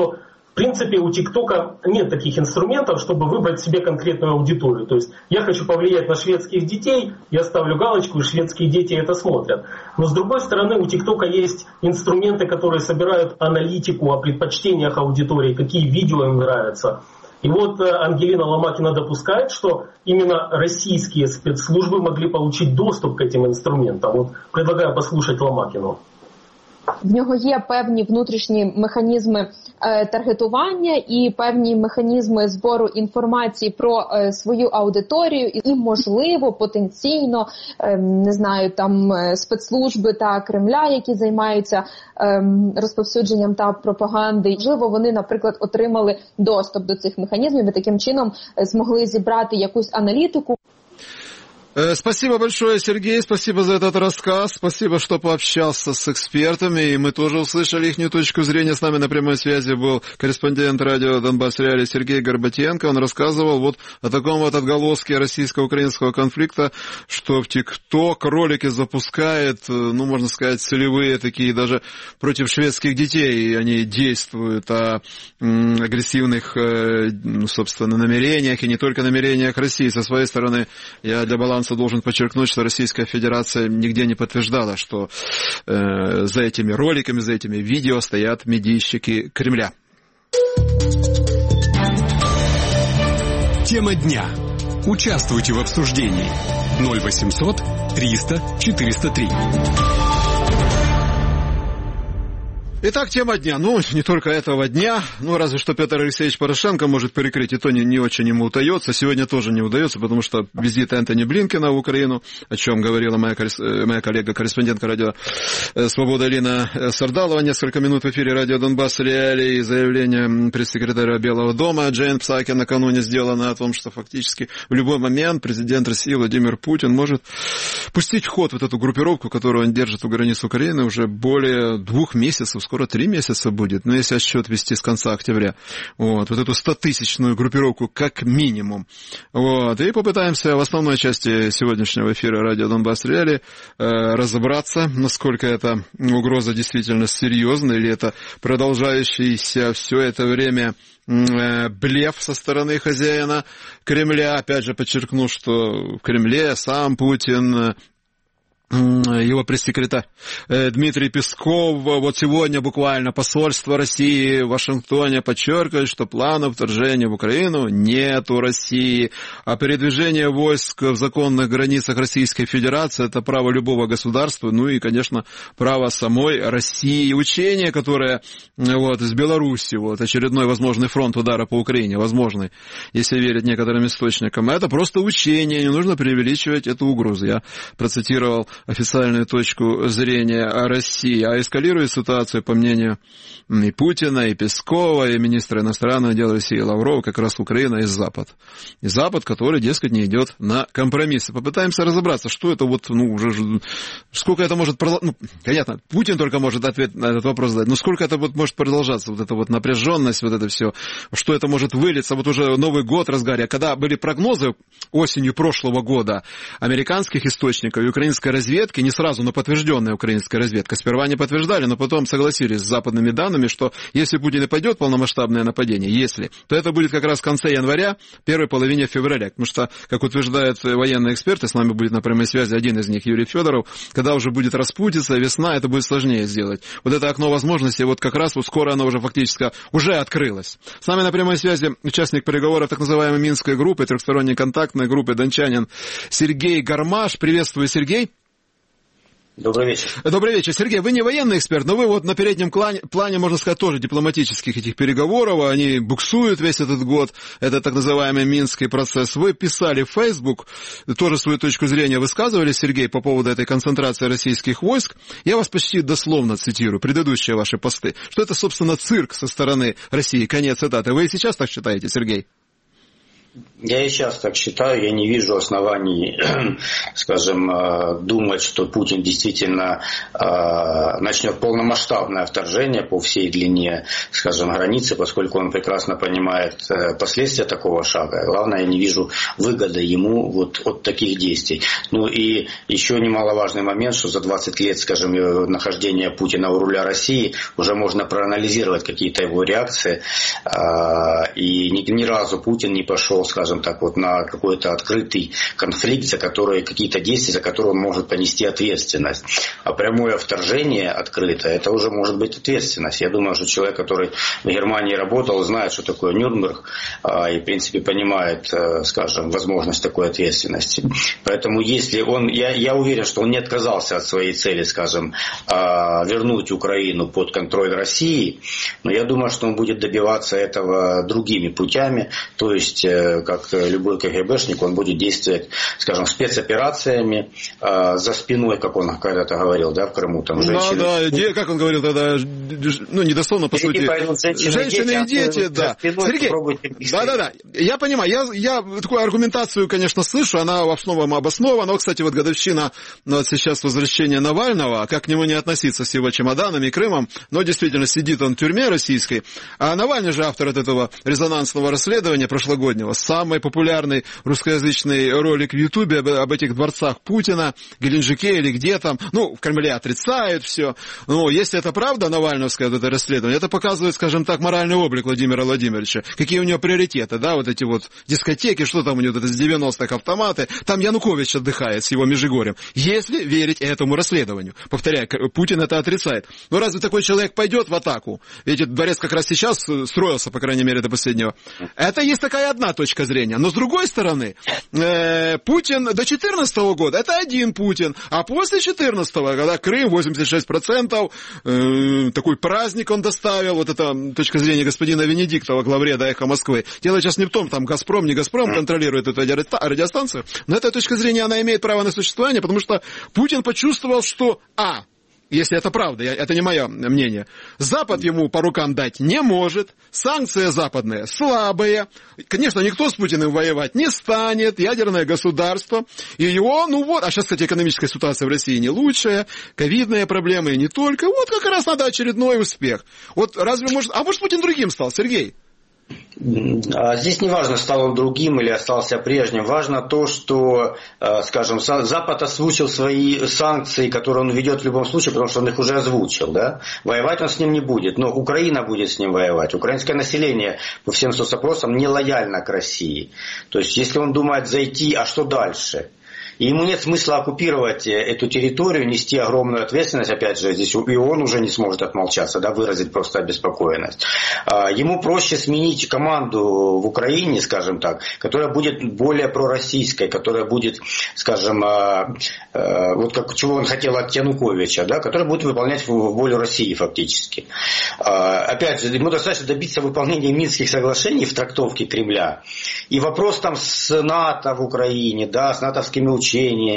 В принципе, у ТикТока нет таких инструментов, чтобы выбрать себе конкретную аудиторию. То есть я хочу повлиять на шведских детей, я ставлю галочку, и шведские дети это смотрят. Но с другой стороны, у ТикТока есть инструменты, которые собирают аналитику о предпочтениях аудитории, какие видео им нравятся. И вот Ангелина Ломакина допускает, что именно российские спецслужбы могли получить доступ к этим инструментам. Вот предлагаю послушать Ломакину. В нього є певні внутрішні механізми таргетування і певні механізми збору інформації про свою аудиторію і, можливо, потенційно, не знаю, там спецслужби та Кремля, які займаються розповсюдженням та пропаганди. Можливо, вони, наприклад, отримали доступ до цих механізмів і таким чином змогли зібрати якусь аналітику. Спасибо большое, Сергей, спасибо за этот рассказ, спасибо, что пообщался с экспертами, и мы тоже услышали их точку зрения. С нами на прямой связи был корреспондент радио «Донбасс Реалии» Сергей Горбатенко. Он рассказывал вот о таком вот отголоске российско-украинского конфликта, что в ТикТок ролики запускает, ну, можно сказать, целевые такие даже против шведских детей, и они действуют о агрессивных, собственно, намерениях, и не только намерениях России. Со своей стороны, я для баланса должен подчеркнуть, что Российская Федерация нигде не подтверждала, что за этими роликами, за этими видео стоят медийщики Кремля. Тема дня. Участвуйте в обсуждении. 0800 300 403. Итак, тема дня. Ну, не только этого дня, ну, разве что Петр Алексеевич Порошенко может перекрыть, и то не очень ему удается. Сегодня тоже не удается, потому что визит Энтони Блинкена в Украину, о чем говорила моя коллега-корреспондентка радио «Свобода» Лина Сардалова несколько минут в эфире радио «Донбасс Реалии», и заявление пресс-секретаря Белого дома Джейн Псаки накануне сделано о том, что фактически в любой момент президент России Владимир Путин может пустить в ход вот эту группировку, которую он держит у границ Украины уже более 2 месяцев, скоро 3 месяца будет, но если отсчет вести с конца октября, вот эту 100-тысячную группировку как минимум. Вот, и попытаемся в основной части сегодняшнего эфира радио «Донбасс Реалии» разобраться, насколько эта угроза действительно серьезна, или это продолжающийся все это время блеф со стороны хозяина Кремля. Опять же подчеркну, что в Кремле сам Путин, его пресс-секретарь Дмитрий Песков, вот сегодня буквально посольство России в Вашингтоне подчеркивает, что планов вторжения в Украину нет у России, а передвижение войск в законных границах Российской Федерации — это право любого государства, ну и, конечно, право самой России. Учение, которое вот из Беларуси, вот очередной возможный фронт удара по Украине, возможный, если верить некоторым источникам, это просто учение, не нужно преувеличивать эту угрозу. Я процитировал официальную точку зрения о России, а эскалирует ситуацию, по мнению и Путина, и Пескова, и министра иностранных дел России Лаврова, как раз Украина и Запад. И Запад, который, дескать, не идет на компромиссы. Попытаемся разобраться, что это вот, ну, уже, сколько это может продолжаться, ну, понятно, Путин только может ответ на этот вопрос дать, но сколько это вот может продолжаться, вот эта вот напряженность, вот это все, что это может вылиться, вот уже Новый год в разгаре, когда были прогнозы осенью прошлого года американских источников и украинской разведки, не сразу, но подтвержденная украинская разведка, сперва не подтверждали, но потом согласились с западными данными, что если Путин и пойдет полномасштабное нападение, если, то это будет как раз в конце января, первой половине февраля, потому что, как утверждают военные эксперты, с нами будет на прямой связи один из них, Юрий Федоров, когда уже будет распутиться, весна, это будет сложнее сделать. Вот это окно возможностей, вот как раз вот скоро оно уже фактически уже открылось. С нами на прямой связи участник переговоров так называемой Минской группы, трехсторонней контактной группы дончанин Сергей Гармаш. Приветствую, Сергей. Добрый вечер. Добрый вечер. Сергей, вы не военный эксперт, но вы вот на переднем плане, можно сказать, тоже дипломатических этих переговоров, они буксуют весь этот год, это так называемый Минский процесс. Вы писали в Facebook, тоже свою точку зрения высказывали, Сергей, по поводу этой концентрации российских войск. Я вас почти дословно цитирую, предыдущие ваши посты, что это, собственно, цирк со стороны России, конец цитаты. Вы и сейчас так считаете, Сергей? Я и сейчас так считаю, я не вижу оснований, скажем, думать, что Путин действительно начнет полномасштабное вторжение по всей длине, скажем, границы, поскольку он прекрасно понимает последствия такого шага. Главное, я не вижу выгоды ему вот от таких действий. Ну и еще немаловажный момент, что за 20 лет, скажем, нахождения Путина у руля России уже можно проанализировать какие-то его реакции. И ни разу Путин не пошел, скажем так, вот на какой-то открытый конфликт, за который какие-то действия, за которые он может понести ответственность. А прямое вторжение открытое, это уже может быть ответственность. Я думаю, что человек, который в Германии работал, знает, что такое Нюрнберг, и, в принципе, понимает, скажем, возможность такой ответственности. Поэтому, если он, я уверен, что он не отказался от своей цели, скажем, вернуть Украину под контроль России, но я думаю, что он будет добиваться этого другими путями, то есть, как любой КГБшник, он будет действовать, скажем, спецоперациями за спиной, как он когда-то говорил, да, в Крыму, там женщины. Да, как он говорил тогда, ну, недословно, по сути. Женщины и дети, да. Сергей, да, я понимаю, я такую аргументацию, конечно, слышу, она в основном обоснована. Кстати, вот годовщина, вот сейчас возвращения Навального, как к нему не относиться с его чемоданами и Крымом, но действительно сидит он в тюрьме российской, а Навальный же автор от этого резонансного расследования прошлогоднего, самый популярный русскоязычный ролик в Ютубе об этих дворцах Путина, Геленджике или где там, ну, в Кремле отрицают все. Ну, если это правда, навальновское вот это расследование, это показывает, скажем так, моральный облик Владимира Владимировича, какие у него приоритеты, да, вот эти вот дискотеки, что там у него, вот это с 90-х автоматы, там Янукович отдыхает с его Межигорьем, если верить этому расследованию. Повторяю, Путин это отрицает. Но разве такой человек пойдет в атаку? Ведь этот дворец как раз сейчас строился, по крайней мере, до последнего. Это есть такая одна точка зрения. Но с другой стороны, Путин до 2014 года, это один Путин, а после 2014, когда Крым 86%, такой праздник он доставил, вот это точка зрения господина Венедиктова, главреда «Эхо Москвы». Дело сейчас не в том, там Газпром, не Газпром контролирует эту радиостанцию, но эта точка зрения, она имеет право на существование, потому что Путин почувствовал, что если это правда, это не мое мнение, Запад ему по рукам дать не может, санкции западные слабые, конечно, никто с Путиным воевать не станет, ядерное государство, и его, а сейчас, кстати, экономическая ситуация в России не лучшая, ковидные проблемы и не только, вот как раз надо очередной успех. Вот разве может Путин другим стал, Сергей? Здесь не важно, стал он другим или остался прежним. Важно то, что, скажем, Запад озвучил свои санкции, которые он ведет в любом случае, потому что он их уже озвучил. Да? Воевать он с ним не будет, но Украина будет с ним воевать. Украинское население по всем соцопросам не лояльно к России. То есть, если он думает зайти, а что дальше? И ему нет смысла оккупировать эту территорию, нести огромную ответственность, опять же, здесь и он уже не сможет отмолчаться, да, выразить просто обеспокоенность. Ему проще сменить команду в Украине, скажем так, которая будет более пророссийской, которая будет, скажем, вот как чего он хотел от Януковича, да, которая будет выполнять волю России фактически. Опять же, ему достаточно добиться выполнения Минских соглашений в трактовке Кремля. И вопрос там с НАТО в Украине, да, с натовскими учениями,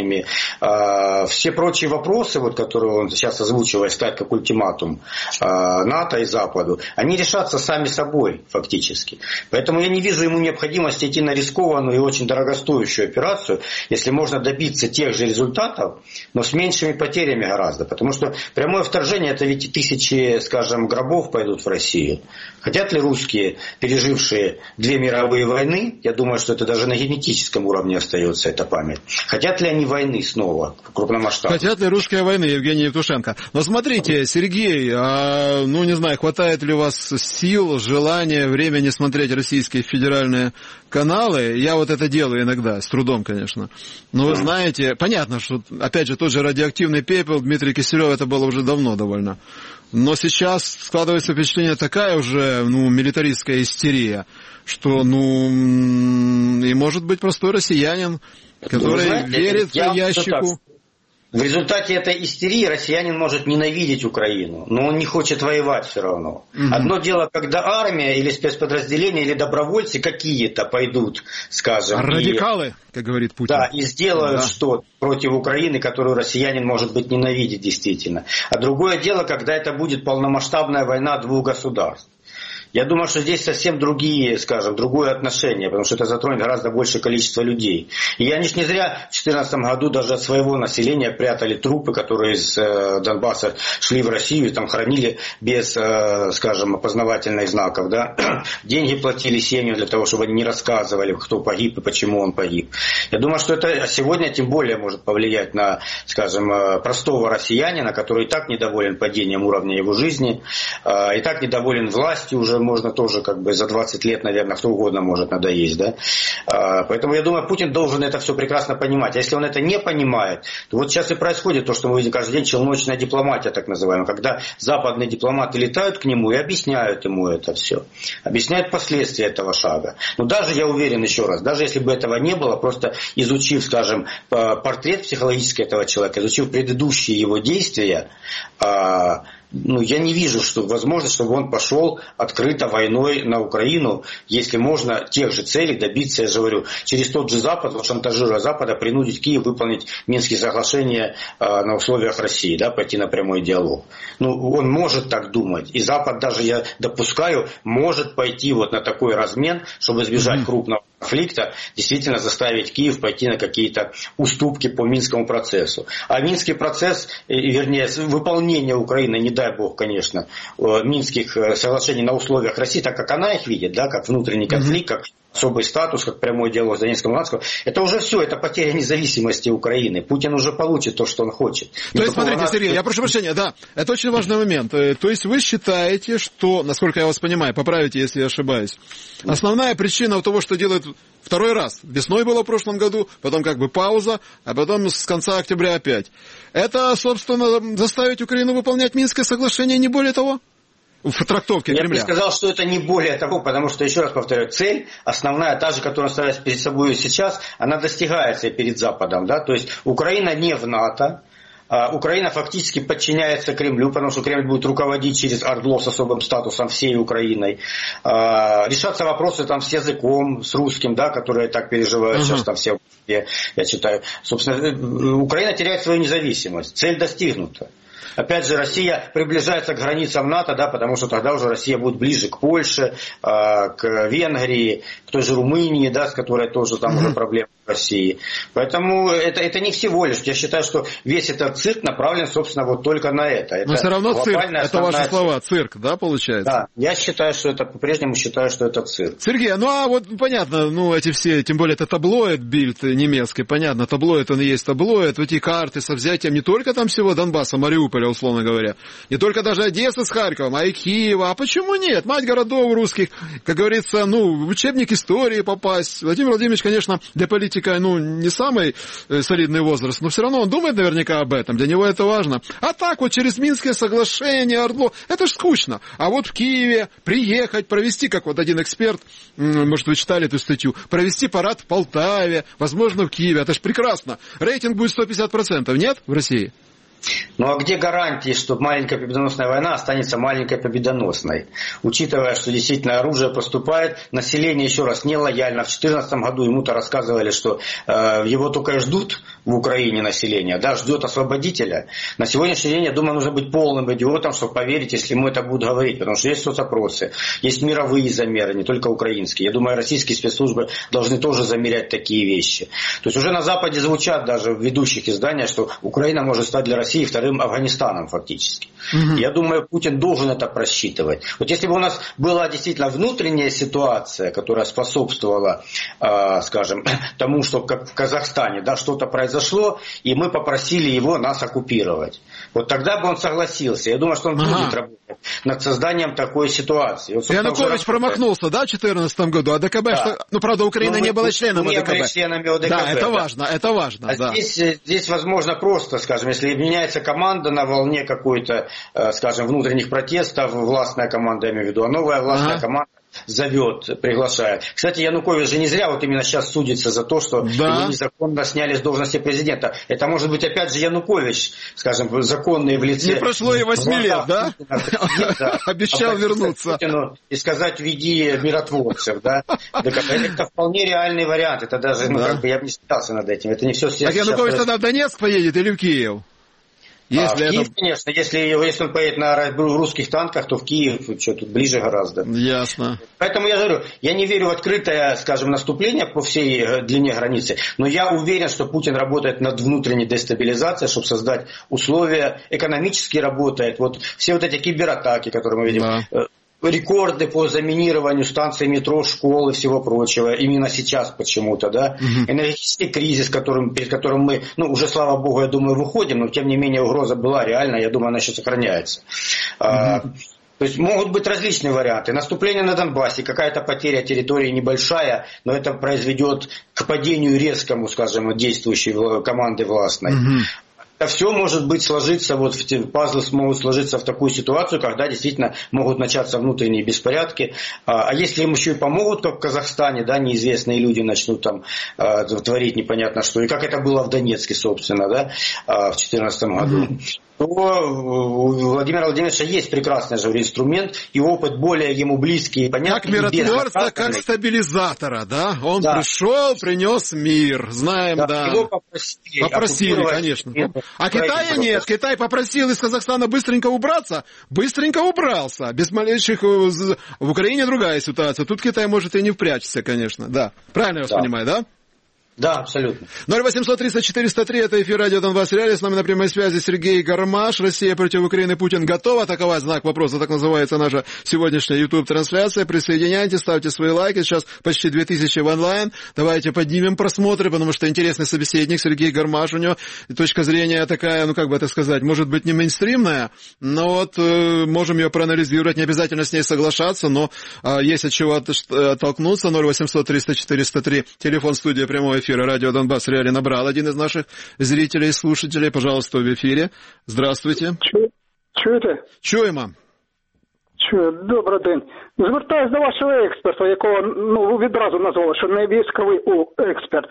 все прочие вопросы, вот, которые он сейчас озвучивает, ставит как ультиматум НАТО и Западу, они решатся сами собой фактически. Поэтому я не вижу ему необходимости идти на рискованную и очень дорогостоящую операцию, если можно добиться тех же результатов, но с меньшими потерями гораздо. Потому что прямое вторжение, это ведь тысячи, скажем, гробов пойдут в Россию. Хотят ли русские, пережившие 2 мировые войны, я думаю, что это даже на генетическом уровне остается эта память. Хотят ли они войны снова, крупномасштабной? Хотят ли русская войны, Евгений Евтушенко? Но смотрите, Сергей, не знаю, хватает ли у вас сил, желания, времени смотреть российские федеральные каналы? Я вот это делаю иногда, с трудом, конечно. Но вы знаете, понятно, что, опять же, тот же радиоактивный пепел, Дмитрий Киселев, это было уже давно довольно. Но сейчас складывается впечатление такая уже, милитаристская истерия, что, и может быть простой россиянин, который верит ящику. В результате этой истерии россиянин может ненавидеть Украину, но он не хочет воевать все равно. Одно дело, когда армия или спецподразделения или добровольцы какие-то пойдут, скажем. Радикалы, как говорит Путин. Да, и сделают что-то против Украины, которую россиянин может быть ненавидеть действительно. А другое дело, когда это будет полномасштабная война 2 государств. Я думаю, что здесь совсем другие, скажем, другое отношение, потому что это затронет гораздо большее количество людей. И они ж не зря в 2014 году даже от своего населения прятали трупы, которые из Донбасса шли в Россию и там хранили без, скажем, опознавательных знаков. Да? Деньги платили семьям для того, чтобы они не рассказывали, кто погиб и почему он погиб. Я думаю, что это сегодня тем более может повлиять на, скажем, простого россиянина, который и так недоволен падением уровня его жизни, и так недоволен властью, уже можно тоже как бы за 20 лет, наверное, кто угодно может надоесть. Да? Поэтому я думаю, Путин должен это все прекрасно понимать. А если он это не понимает, то вот сейчас и происходит то, что мы видим каждый день, челночная дипломатия, так называемая, когда западные дипломаты летают к нему и объясняют ему это все. Объясняют последствия этого шага. Но даже, я уверен, еще раз, даже если бы этого не было, просто изучив, скажем, портрет психологический этого человека, изучив предыдущие его действия, я не вижу возможности, чтобы он пошел открыто войной на Украину, если можно тех же целей добиться, я же говорю, через тот же Запад, вот шантажируя Запада, принудить Киев выполнить Минские соглашения на условиях России, да, пойти на прямой диалог. Он может так думать. И Запад даже, я допускаю, может пойти вот на такой размен, чтобы избежать крупного конфликта, действительно заставить Киев пойти на какие-то уступки по Минскому процессу. А Минский процесс, вернее, выполнение Украины, не дай бог, конечно, Минских соглашений на условиях России, так как она их видит, да, как внутренний конфликт, как особый статус, как прямой диалог с Донецком и Луганском, это уже все, это потеря независимости Украины. Путин уже получит то, что он хочет. То есть, смотрите, Сергей, я прошу прощения, да, это очень важный момент. То есть вы считаете, что, насколько я вас понимаю, поправите, если я ошибаюсь, основная причина того, что делают второй раз, весной было в прошлом году, потом как бы пауза, а потом с конца октября опять, это, собственно, заставить Украину выполнять Минское соглашение, не более того? В трактовке Кремля. Я бы сказал, что это не более того, потому что, еще раз повторяю, цель основная, та же, которую он ставит перед собой сейчас, она достигается перед Западом. Да? То есть Украина не в НАТО, Украина фактически подчиняется Кремлю, потому что Кремль будет руководить через ОРДЛО с особым статусом всей Украиной. Решаться вопросы там с языком, с русским, да, которые так переживают сейчас там все, я читаю. Собственно, Украина теряет свою независимость. Цель достигнута. Опять же, Россия приближается к границам НАТО, да, потому что тогда уже Россия будет ближе к Польше, к Венгрии, к той же Румынии, да, с которой тоже там уже проблемы в России. Поэтому это не всего лишь. Я считаю, что весь этот цирк направлен, собственно, вот только на это. Но все равно цирк, это ваши слова, цирк, да, получается? Да, я считаю, что это, по-прежнему считаю, что это цирк. Сергей, вот понятно, эти все, тем более это таблоид, Бильд немецкий, понятно, таблоид, он и есть таблоид, эти карты со взятием не только там всего Донбасса, Мариуполя, условно говоря, не только даже Одессы с Харьковом, а и Киева, а почему нет? Мать городов русских, как говорится, в учебник истории попасть. Владимир Владимирович, конечно, для политика, не самый солидный возраст, но все равно он думает наверняка об этом, для него это важно. А так вот через Минские соглашения, ОРДЛО, это ж скучно. А вот в Киеве приехать, провести, как вот один эксперт, может, вы читали эту статью, провести парад в Полтаве, возможно, в Киеве, это ж прекрасно. Рейтинг будет 150%, нет, в России? А где гарантии, что маленькая победоносная война останется маленькой победоносной? Учитывая, что действительно оружие поступает, население, еще раз, нелояльно. В 2014 году ему-то рассказывали, что его только и ждут в Украине население, да, ждет освободителя. На сегодняшний день, я думаю, нужно быть полным идиотом, чтобы поверить, если ему это будут говорить. Потому что есть соцопросы, есть мировые замеры, не только украинские. Я думаю, российские спецслужбы должны тоже замерять такие вещи. То есть уже на Западе звучат даже в ведущих изданиях, что Украина может стать для России вторым Афганистаном фактически. Я думаю, Путин должен это просчитывать. Вот если бы у нас была действительно внутренняя ситуация, которая способствовала, скажем, тому, что как в Казахстане, да, что-то произошло, и мы попросили его нас оккупировать. Вот тогда бы он согласился. Я думаю, что он будет работать над созданием такой ситуации. Вот, Янукович промахнулся, да, в 2014 году, а ДКБ, да. Правда, Украина не была членом ОДКБ. Не были членами ОДКБ. Да, это важно, это важно. А да. Здесь возможно просто, скажем, если меняется команда на волне какой-то, скажем, внутренних протестов, властная команда, я имею в виду, а новая властная команда зовет, приглашает. Кстати, Янукович же не зря вот именно сейчас судится за то, что его незаконно сняли с должности президента. Это может быть опять же Янукович, скажем, законный в лице... Не прошло и 8 лет, да? Обещал вернуться. И сказать, веди миротворцев, да? Это вполне реальный вариант. Это даже, я бы не смеялся над этим. Это не все. Так Янукович тогда в Донецк поедет или в Киев? В Киев, конечно, если он поедет на русских танках, то в Киев, что тут ближе гораздо. Ясно. Поэтому я говорю, я не верю в открытое, скажем, наступление по всей длине границы, но я уверен, что Путин работает над внутренней дестабилизацией, чтобы создать условия, экономически работает. Вот все вот эти кибератаки, которые мы видим, рекорды по заминированию станций метро, школ и всего прочего, именно сейчас почему-то, да, энергетический кризис, перед которым мы, уже, слава богу, я думаю, выходим, но тем не менее угроза была реальна, я думаю, она еще сохраняется. То есть могут быть различные варианты. Наступление на Донбассе, какая-то потеря территории небольшая, но это произведет к падению резкому, скажем, действующей команды властной. Это все может быть сложиться, пазлы могут сложиться в такую ситуацию, когда действительно могут начаться внутренние беспорядки. А если им еще и помогут, как в Казахстане, да, неизвестные люди начнут там творить непонятно что, и как это было в Донецке, собственно, да, в 2014 году, то у Владимира Владимировича есть прекрасный же инструмент, и опыт более ему близкий и понятный. Как миротворца, как стабилизатора, да? Он пришел, принес мир, знаем, да. Его попросили, конечно. А Китая нет. Китай попросил из Казахстана быстренько убраться, быстренько убрался. Без малейших... В Украине другая ситуация. Тут Китай может и не впрячься, конечно. Да. Правильно я вас понимаю, да? Да, абсолютно. 0800 300 403, это эфир радио Донбасс Реалии. С нами на прямой связи Сергей Гармаш. Россия против Украины, Путин готов атаковать? Знак вопроса, так называется наша сегодняшняя YouTube-трансляция. Присоединяйтесь, ставьте свои лайки. Сейчас почти 2000 в онлайн. Давайте поднимем просмотры, потому что интересный собеседник Сергей Гармаш. У него точка зрения такая, как бы это сказать, может быть не мейнстримная, но можем ее проанализировать. Не обязательно с ней соглашаться, но есть от чего оттолкнуться. 0800 300 403, телефон студии прямой эфира радио Донбасс Реалии набрал один из наших зрителей и слушателей. Пожалуйста, в эфире. Здравствуйте. Чуєте? Чуємо. Добрий день. Звертаюсь до вашого експерта, якого ви відразу назвали, що не військовий експерт.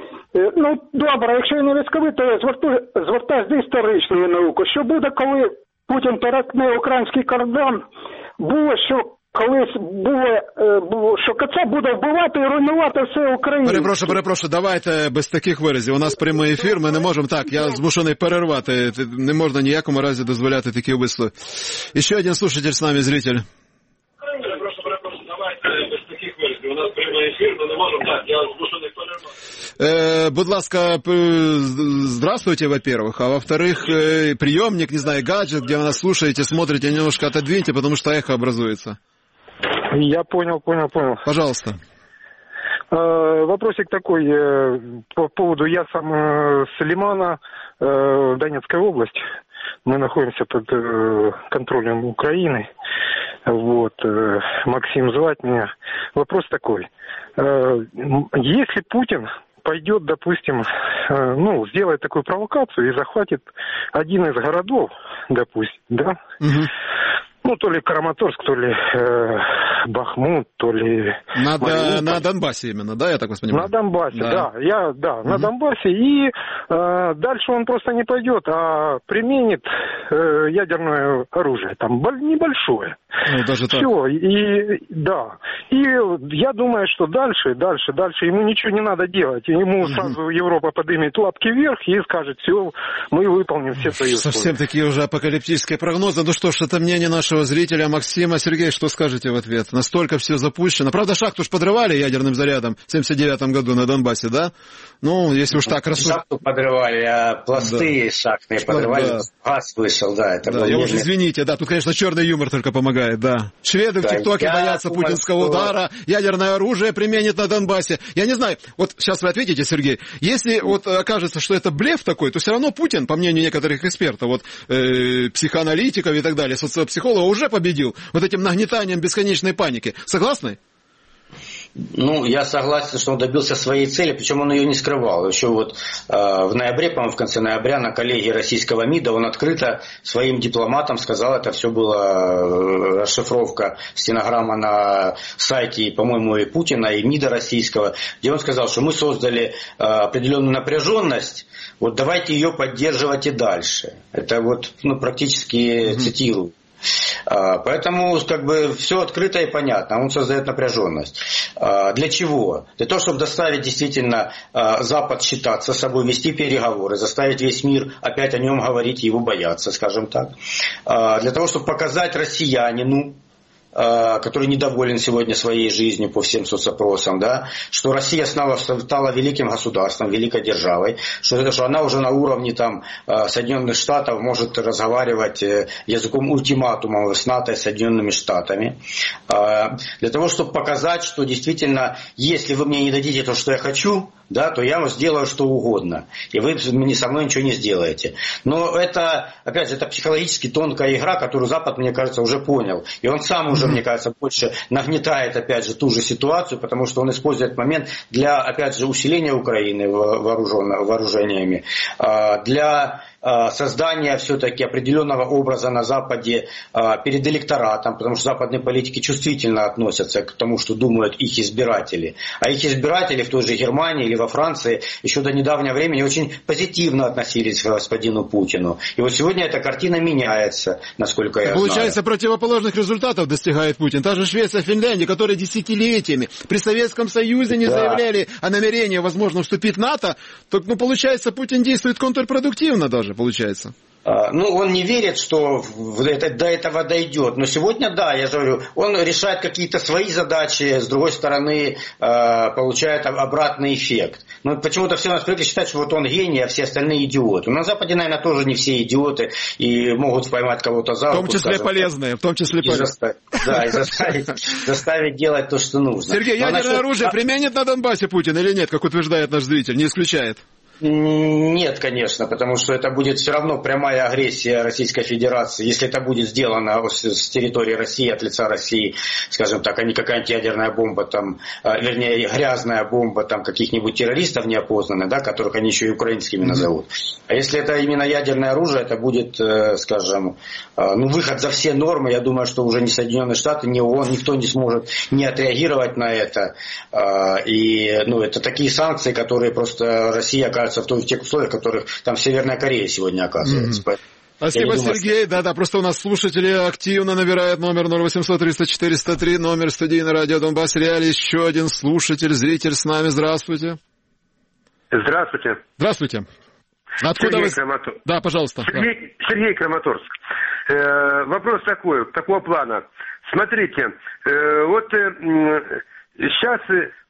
Добре, якщо він не військовий, то я звертаюсь до історичної науки. Що буде, коли Путін перетне український кордон? Було, що колись було, що це буде вбивати і руйнувати все Україну. Перепрошую, давайте без таких виразів. У нас прямий ефір, ми не можемо так, я змушений перервати. Не можна ніякому разі дозволяти такі вислови. І ще один слушатель з нами, зритель. Перепрошую, давайте без таких виразів. У нас прямий ефір, ми не можемо так, я змушений перервати. Будь ласка, здравствуйте, во-первых, а во-вторых, приемник, не знаю, гаджет, где вы нас слушаете, смотрите, немножко отодвиньте, потому что эхо образуется. Я понял. Пожалуйста. Вопросик такой по поводу, я сам с Лимана, Донецкая область. Мы находимся под контролем Украины. Максим звать меня. Вопрос такой. Если Путин пойдет, допустим, сделает такую провокацию и захватит один из городов, допустим, да? То ли Краматорск, то ли Бахмут, то ли... На Донбассе именно, да, я так вас понимаю? На Донбассе, на Донбассе. И дальше он просто не пойдет, а применит ядерное оружие, там небольшое. Даже так? Все, И я думаю, что дальше ему ничего не надо делать. Ему сразу Европа поднимет лапки вверх и скажет, все, мы выполним все твои условия. Совсем такие уже апокалиптические прогнозы. Ну что ж, это мнение нашего зрителя Максима. Сергей, что скажете в ответ? Настолько все запущено. Правда, шахту ж подрывали ядерным зарядом в 1979 году на Донбассе, да? Если уж так рассуждать. Шахту подрывали, а пласты шахтные подрывали. Газ вышел, это было. Я уже, извините, тут, конечно, черный юмор только помогает, да. Шведы в ТикТоке боятся путинского удара, ядерное оружие применит на Донбассе. Я не знаю, сейчас вы ответите, Сергей, если окажется, что это блеф такой, то все равно Путин, по мнению некоторых экспертов, психоаналитиков и так далее, социопсихологов, уже победил этим нагнетанием бесконечной паники. Согласны? Я согласен, что он добился своей цели, причем он ее не скрывал. Еще в ноябре, по-моему, в конце ноября на коллегии российского МИДа он открыто своим дипломатам сказал, это все была расшифровка, стенограмма на сайте, по-моему, и Путина, и МИДа российского, где он сказал, что мы создали определенную напряженность, давайте ее поддерживать и дальше. Это практически цитирую. Поэтому как бы все открыто и понятно, он создает напряженность. Для чего? Для того, чтобы заставить действительно Запад считаться с собой, вести переговоры, заставить весь мир опять о нем говорить, его бояться, скажем так. Для того, чтобы показать россиянину, который недоволен сегодня своей жизнью по всем соцопросам, да, что Россия снова стала великим государством, великой державой, что она уже на уровне там, Соединенных Штатов может разговаривать языком ультиматума с НАТО и Соединенными Штатами. Для того, чтобы показать, что действительно, если вы мне не дадите то, что я хочу, да, то я сделаю что угодно, и вы со мной ничего не сделаете. Но это, опять же, это психологически тонкая игра, которую Запад, мне кажется, уже понял. И он сам уже, мне кажется, больше нагнетает, опять же, ту же ситуацию, потому что он использует момент для, опять же, усиления Украины вооружениями, для создания все-таки определенного образа на Западе перед электоратом, потому что западные политики чувствительно относятся к тому, что думают их избиратели. А их избиратели в той же Германии или во Франции еще до недавнего времени очень позитивно относились к господину Путину. И вот сегодня эта картина меняется, насколько я знаю. Получается, противоположных результатов достигает Путин. Та же Швеция, Финляндия, которые десятилетиями при Советском Союзе не заявляли о намерении, возможно, вступить в НАТО, то, получается, Путин действует контрпродуктивно даже. Получается. Он не верит, что до этого дойдет. Но сегодня, да, я же говорю, он решает какие-то свои задачи, с другой стороны, получает обратный эффект. Но почему-то все нас привыкли считать, что вот он гений, а все остальные идиоты. На Западе, наверное, тоже не все идиоты и могут поймать кого-то за руку. В том числе полезные, в том числе полезные. Да, и заставить делать то, что нужно. Сергей, ядерное оружие применит на Донбассе Путин или нет, как утверждает наш зритель, не исключает? Нет, конечно, потому что это будет все равно прямая агрессия Российской Федерации. Если это будет сделано с территории России, от лица России, скажем так, а не какая-нибудь ядерная бомба, там, вернее, грязная бомба там, каких-нибудь террористов неопознанных, да, которых они еще и украинскими назовут. А если это именно ядерное оружие, это будет, скажем, выход за все нормы. Я думаю, что уже ни Соединенные Штаты, ни ООН, никто не сможет не отреагировать на это. И это такие санкции, которые просто Россия окажется в тех условиях, в которых там Северная Корея сегодня оказывается. Спасибо, Сергей. Да, просто у нас слушатели активно набирают номер 0800-300-403, номер студийной радио Донбасс Реалии. Еще один слушатель, зритель с нами. Здравствуйте. Здравствуйте. Здравствуйте. Откуда Сергей вы? Краматорск. Да, пожалуйста. Сергей Краматорск. Вопрос такого плана. Смотрите, сейчас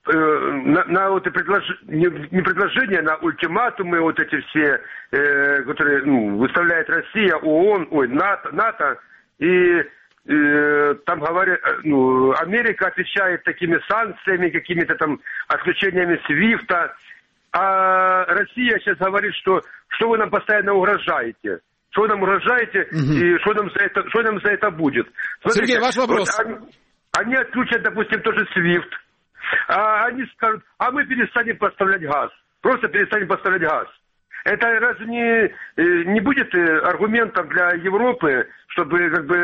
на не предложения, на ультиматумы эти все, которые выставляет Россия, ООН, НАТО, и там говорят, Америка отвечает такими санкциями, какими-то там отключениями СВИФТа, а Россия сейчас говорит, что вы нам постоянно угрожаете. Что вы нам угрожаете и что нам за это будет. Смотрите, Сергей, ваш вопрос. Они отключат, допустим, тоже СВИФТ. А они скажут, а мы перестанем поставлять газ. Просто перестанем поставлять газ. Это разве не будет аргументом для Европы, чтобы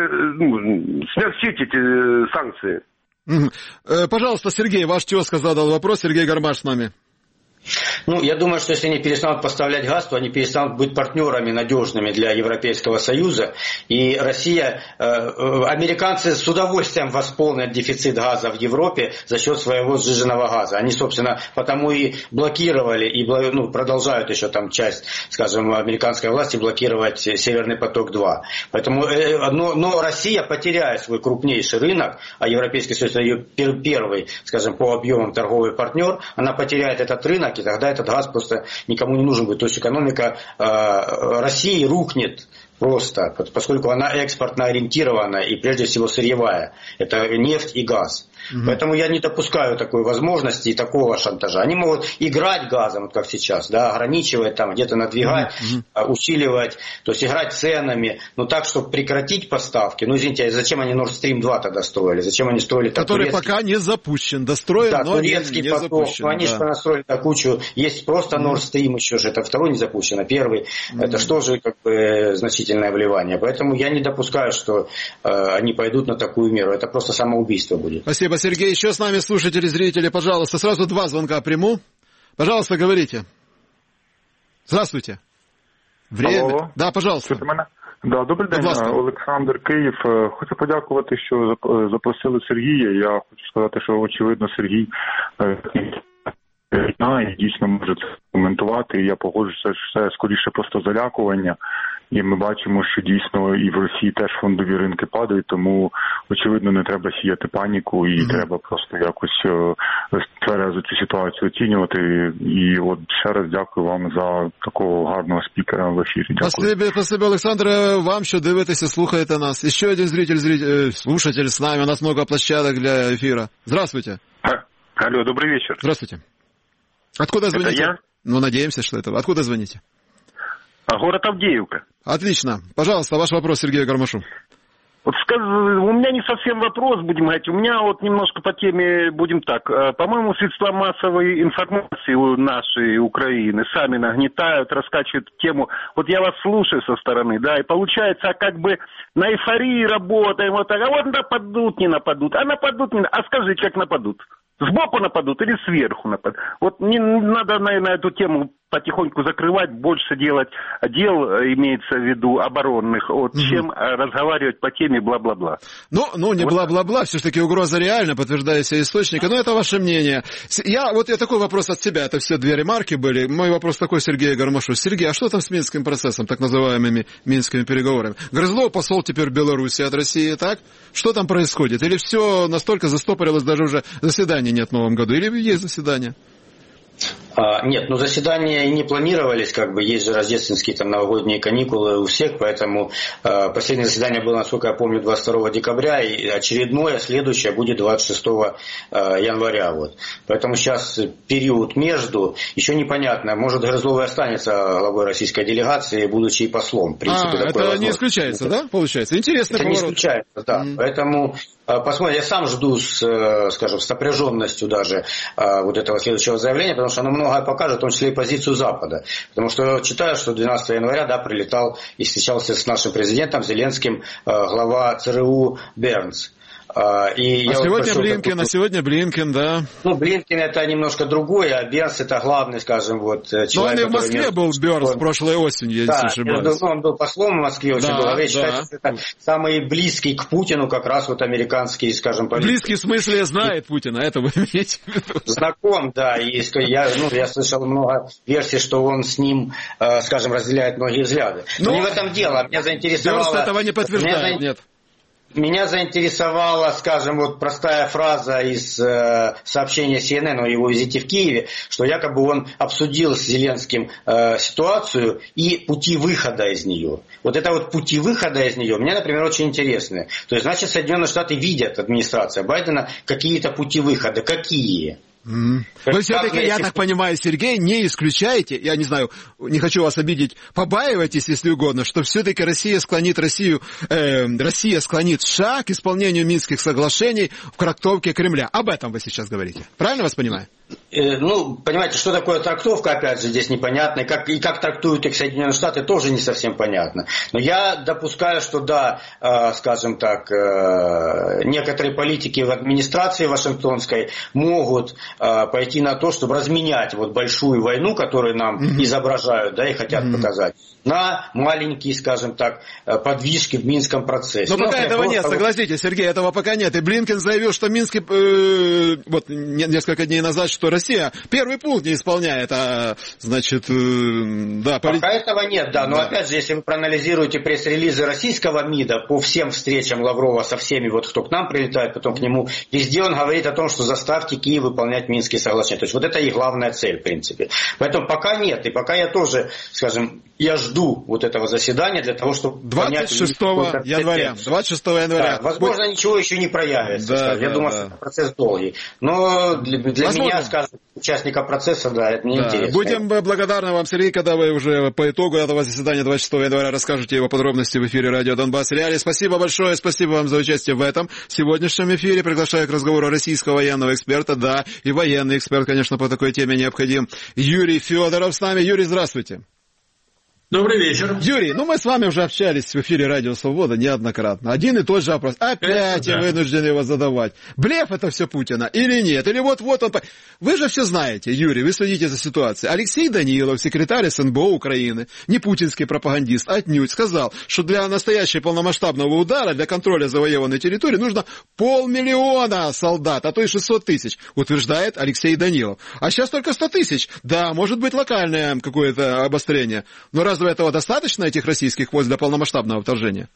смягчить эти санкции? Пожалуйста, Сергей, ваш тезка задал вопрос. Сергей Гармаш с нами. Я думаю, что если они перестанут поставлять газ, то они перестанут быть партнерами надежными для Европейского Союза. И Россия, американцы с удовольствием восполнят дефицит газа в Европе за счет своего сжиженного газа. Они, собственно, потому и блокировали, и продолжают еще там часть, скажем, американской власти блокировать Северный поток-2. Поэтому, но Россия потеряет свой крупнейший рынок, а Европейский Союз ее первый, скажем, по объемам торговый партнер, она потеряет этот рынок, и тогда этот газ просто никому не нужен будет. То есть экономика России рухнет просто, поскольку она экспортно ориентирована и прежде всего сырьевая. Это нефть и газ. Поэтому я не допускаю такой возможности и такого шантажа. Они могут играть газом, как сейчас, да, ограничивать, там, где-то надвигать, усиливать, то есть играть ценами, но так, чтобы прекратить поставки. Извините, а зачем они Nord Stream 2 тогда строили? Зачем они строили так? Который пока не запущен, достроен, да, но турецкий не поток. запущен. Они же настроили на кучу. Есть просто Nord Stream еще же, это второй не запущен, а первый. Это что же значительное вливание. Поэтому я не допускаю, что они пойдут на такую меру. Это просто самоубийство будет. Спасибо, Сергей. Еще с нами слушатели, зрители, пожалуйста. Сразу 2 звонка приму. Пожалуйста, говорите. Здравствуйте. Время. Алло. Да, пожалуйста. Да, добрий день, Олександр, Київ. Хочу подякувати, що запросили Сергія. Я хочу сказати, що очевидно Сергій і дійсно може це коментувати. Я погоджуюся, що це скоріше просто залякування. І ми бачимо, що дійсно і в Росії теж фондові ринки падають, тому, очевидно, не треба сіяти паніку і треба просто якось тверезо цю ситуацію оцінювати. І от ще раз дякую вам за такого гарного спікера в ефірі. Дякую. Спасибо, Олександр, вам, що дивитеся, слухаєте нас. І ще один слушатель с нами, у нас много площадок для эфира. Здравствуйте. Алло, добрый вечер. Здравствуйте. Откуда звоните? Это я? Ну, надеемся, что это. Откуда звоните? Город Авдеевка. Отлично. Пожалуйста, ваш вопрос Сергею Гармашу. Вот у меня не совсем вопрос, будем говорить. У меня вот немножко по теме, будем так. По-моему, средства массовой информации нашей Украины сами нагнетают, раскачивают тему. Вот я вас слушаю со стороны, да, и получается, как бы на эйфории работаем, вот так, а вот нападут, не нападут, а нападут, не нападут. А скажите, как нападут? Сбоку нападут или сверху нападут? Вот не надо, наверное, эту тему потихоньку закрывать, больше делать дел, имеется в виду оборонных, вот, чем разговаривать по теме бла-бла-бла. Ну, не бла-бла-бла, все-таки угроза реальна, подтверждая все источники, но это ваше мнение. Я такой вопрос от себя, это все две ремарки были. Мой вопрос такой Сергею Гармашу. Сергей, а что там с Минским процессом, так называемыми Минскими переговорами? Грызлов посол теперь в Беларуси от России, так? Что там происходит? Или все настолько застопорилось, даже уже заседаний нет в новом году? Или есть заседания? Нет, заседания и не планировались, есть же рождественские новогодние каникулы у всех, поэтому последнее заседание было, насколько я помню, 22 декабря, и очередное, следующее будет 26 января. Поэтому сейчас период между, еще непонятно, может Грызлов и останется главой российской делегации, будучи и послом. В принципе, это не исключается, да, получается? Интересный поворот. Это не исключается, да. Поэтому посмотрим, я сам жду с напряженностью даже этого следующего заявления, потому что оно многое покажет, в том числе и позицию Запада. Потому что читаю, что 12 января прилетал и встречался с нашим президентом Зеленским глава ЦРУ Бернс. Сегодня Блинкен, да. Блинкен это немножко другое, а Бернс это главный, человек. Но он и в Москве был, Бернс, прошлой осенью, если не ошибаюсь. Он был послом в Москве, очень была речь. Это самый близкий к Путину как раз американский, политик. Близкий в смысле знает Путина, это вы имеете в виду? Знаком, да, и я слышал много версий, что он с ним, разделяет многие взгляды. Но не в этом дело, меня заинтересовало... Бернс этого не подтверждает, нет. Меня заинтересовала, простая фраза из сообщения CNN о его визите в Киеве, что якобы он обсудил с Зеленским ситуацию и пути выхода из нее. Пути выхода из нее мне, например, очень интересны. То есть, значит, Соединенные Штаты видят, администрация Байдена, какие-то пути выхода. Какие? Вы все-таки, я так понимаю, Сергей, не исключаете, я не знаю, не хочу вас обидеть, побаивайтесь, если угодно, что все-таки Россия склонит США к исполнению Минских соглашений в трактовке Кремля. Об этом вы сейчас говорите. Правильно вас понимаю? Понимаете, что такое трактовка, опять же, здесь непонятно, и как трактуют их Соединенные Штаты, тоже не совсем понятно. Но я допускаю, что да, некоторые политики в администрации вашингтонской могут пойти на то, чтобы разменять большую войну, которую нам изображают, и хотят показать, на маленькие, подвижки в Минском процессе. Но пока этого нет, согласитесь, Сергей, этого пока нет. И Блинкен заявил, что Минский, несколько дней назад, что Россия первый пункт не исполняет, Пока этого нет, да. Но опять же, если вы проанализируете пресс-релизы российского МИДа по всем встречам Лаврова со всеми, кто к нам прилетает, потом к нему, везде он говорит о том, что заставьте Киев выполнять Минские соглашения. То есть это их главная цель, в принципе. Поэтому пока нет. И пока я тоже, я жду этого заседания для того, чтобы 26 января. 26 января. Да, возможно, ничего еще не проявится. Я думаю, что это процесс долгий. Но для меня, участника процесса, это не интересно. Будем благодарны вам, Сергей, когда вы уже по итогу этого заседания 26 января расскажете его подробности в эфире радио Донбасс Реалии. Спасибо большое, спасибо вам за участие в этом сегодняшнем эфире. Приглашаю к разговору российского военного эксперта, да, и военный эксперт, конечно, по такой теме необходим. Юрий Федоров с нами. Юрий, здравствуйте. Добрый вечер. Юрий, мы с вами уже общались в эфире Радио Свобода неоднократно. Один и тот же вопрос. Опять я вынужден его задавать. Блеф это все Путина или нет? Или вот-вот он... Вы же все знаете, Юрий, вы следите за ситуацией. Алексей Данилов, секретарь СНБО Украины, не путинский пропагандист, отнюдь, сказал, что для настоящего полномасштабного удара, для контроля завоеванной территории нужно 500 000 солдат, а то и 600 000, утверждает Алексей Данилов. А сейчас только 100 000. Да, может быть локальное какое-то обострение. Но разве этого достаточно, этих российских войск, для полномасштабного вторжения?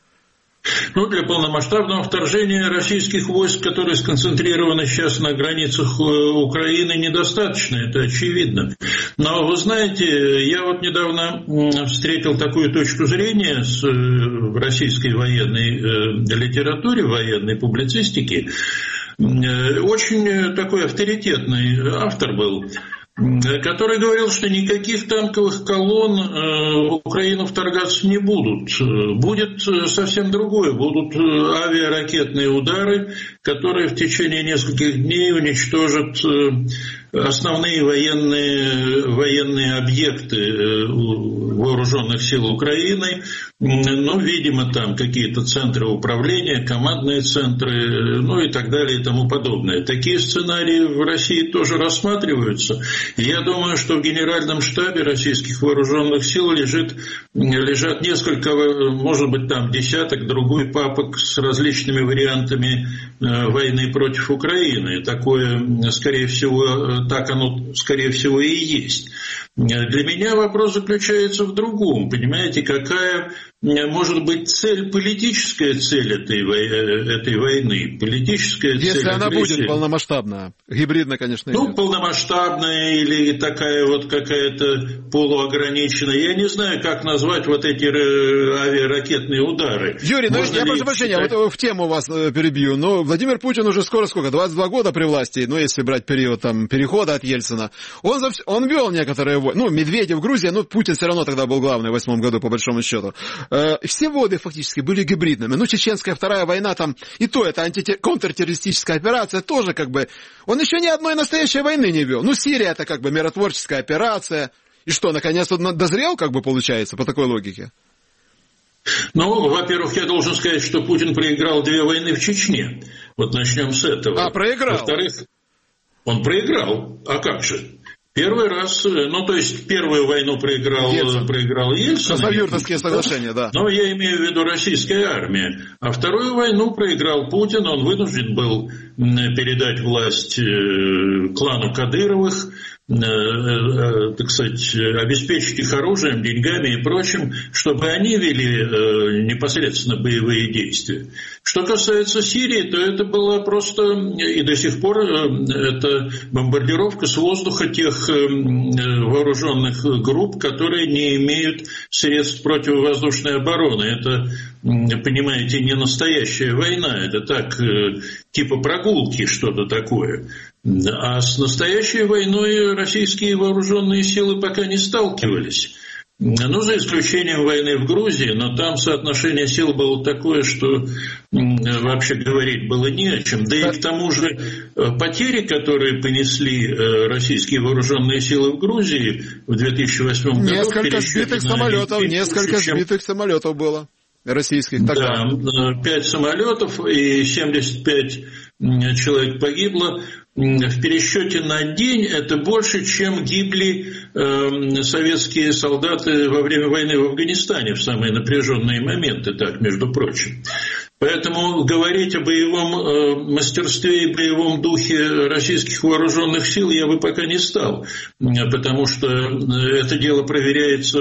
Для полномасштабного вторжения российских войск, которые сконцентрированы сейчас на границах Украины, недостаточно, это очевидно. Но вы знаете, я недавно встретил такую точку зрения в российской военной литературе, военной публицистике. Очень такой авторитетный автор был, который говорил, что никаких танковых колонн в Украину вторгаться не будут. Будет совсем другое. Будут авиаракетные удары, которые в течение нескольких дней уничтожат основные военные объекты вооруженных сил Украины. Видимо, там какие-то центры управления, командные центры, и так далее и тому подобное. Такие сценарии в России тоже рассматриваются. Я думаю, что в Генеральном штабе российских вооруженных сил лежат несколько, может быть, там десяток, другой папок с различными вариантами войны против Украины. Такое, скорее всего, так оно, скорее всего, и есть. Для меня вопрос заключается в другом. Понимаете, какая может быть политическая цель этой войны? Политическая цель. Если она будет полномасштабная. Гибридная, конечно. Полномасштабная или такая какая-то полуограниченная. Я не знаю, как назвать эти авиаракетные удары. Юрий, я прошу прощения, в тему вас перебью. Но Владимир Путин уже скоро 22 года при власти, если брать период перехода от Ельцина. Он вел некоторые войны. Медведев, Грузия, Путин все равно тогда был главный в 2008 году, по большому счету. Все воды фактически были гибридными. Чеченская вторая война, и то это контртеррористическая операция, тоже он еще ни одной настоящей войны не вел. Сирия это миротворческая операция. И что, наконец он дозрел, получается, по такой логике? Во-первых, я должен сказать, что Путин проиграл 2 войны в Чечне. Начнем с этого. Проиграл? Во-вторых, он проиграл. А как же? Первый раз, первую войну проиграл Ельцин. Красноюртовские соглашения, да. Но я имею в виду российская армия. А вторую войну проиграл Путин. Он вынужден был передать власть клану Кадыровых, так сказать, обеспечить их оружием, деньгами и прочим, чтобы они вели непосредственно боевые действия. Что касается Сирии, то это была просто и до сих пор это бомбардировка с воздуха тех вооруженных групп, которые не имеют средств противовоздушной обороны. Это, понимаете, не настоящая война, это так, типа прогулки, что-то такое. А с настоящей войной российские вооруженные силы пока не сталкивались. За исключением войны в Грузии, но там соотношение сил было такое, что вообще говорить было не о чем. Да и к тому же потери, которые понесли российские вооруженные силы в Грузии в 2008 году... Несколько сбитых самолетов было российских тогда. Да, 5 самолетов и 75 человек погибло. В пересчете на день это больше, чем гибли советские солдаты во время войны в Афганистане в самые напряженные моменты, так, между прочим. Поэтому говорить о боевом мастерстве и боевом духе российских вооруженных сил я бы пока не стал, потому что это дело проверяется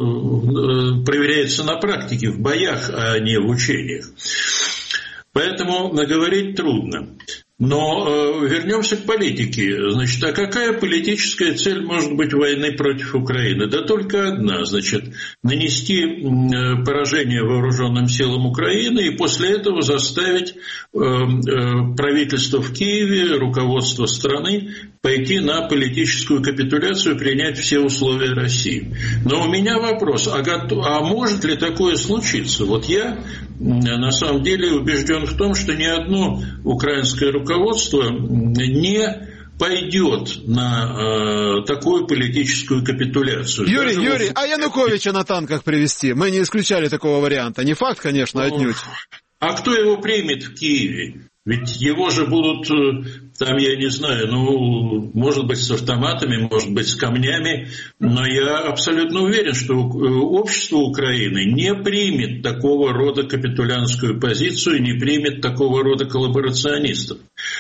на практике, в боях, а не в учениях. Поэтому говорить трудно. Но вернемся к политике. Значит, а какая политическая цель может быть войны против Украины? Да только одна, нанести поражение вооруженным силам Украины и после этого заставить правительство в Киеве, руководство страны пойти на политическую капитуляцию, принять все условия России. Но у меня вопрос, а может ли такое случиться? Я на самом деле убежден в том, что ни одно украинское руководство не пойдет на такую политическую капитуляцию. Юрий, а Януковича на танках привезти? Мы не исключали такого варианта. Не факт, конечно, отнюдь. А кто его примет в Киеве? Ведь его же будут, там, я не знаю, может быть, с автоматами, может быть, с камнями, но я абсолютно уверен, что общество Украины не примет такого рода капитулянскую позицию, не примет такого рода коллаборационистов.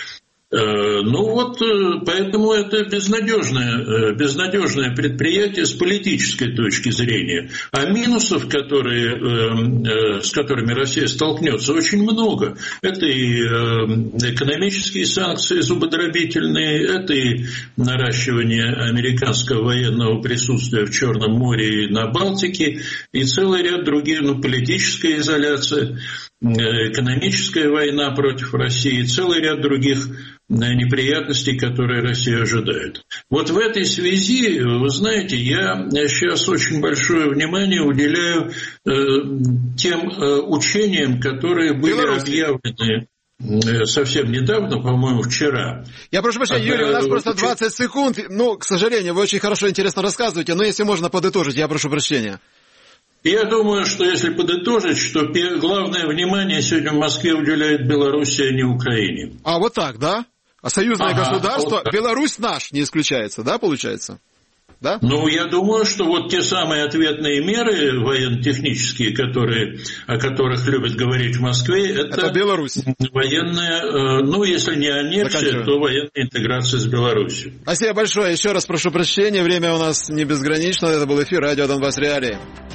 Поэтому это безнадежное предприятие с политической точки зрения. А минусов, с которыми Россия столкнется, очень много. Это и экономические санкции зубодробительные, это и наращивание американского военного присутствия в Черном море и на Балтике, и целый ряд других, политическая изоляция, экономическая война против России, целый ряд других неприятностей, которые Россия ожидает. Вот в этой связи, вы знаете, я сейчас очень большое внимание уделяю тем учениям, которые были объявлены совсем недавно, по-моему, вчера. Я прошу прощения, Юрий, у нас просто 20 секунд. К сожалению, вы очень хорошо, интересно рассказываете, но если можно подытожить, я прошу прощения. Я думаю, что если подытожить, что главное внимание сегодня в Москве уделяет Беларуси, а не Украине. А вот так, да? А союзное государство, вот Беларусь наш, не исключается, да, получается? Да? Я думаю, что вот те самые ответные меры военно-технические, о которых любят говорить в Москве, это Беларусь. Военная, если не аннексия, то военная интеграция с Беларусью. Спасибо большое. Еще раз прошу прощения, время у нас не безгранично. Это был эфир «Радио Донбасс Реалии».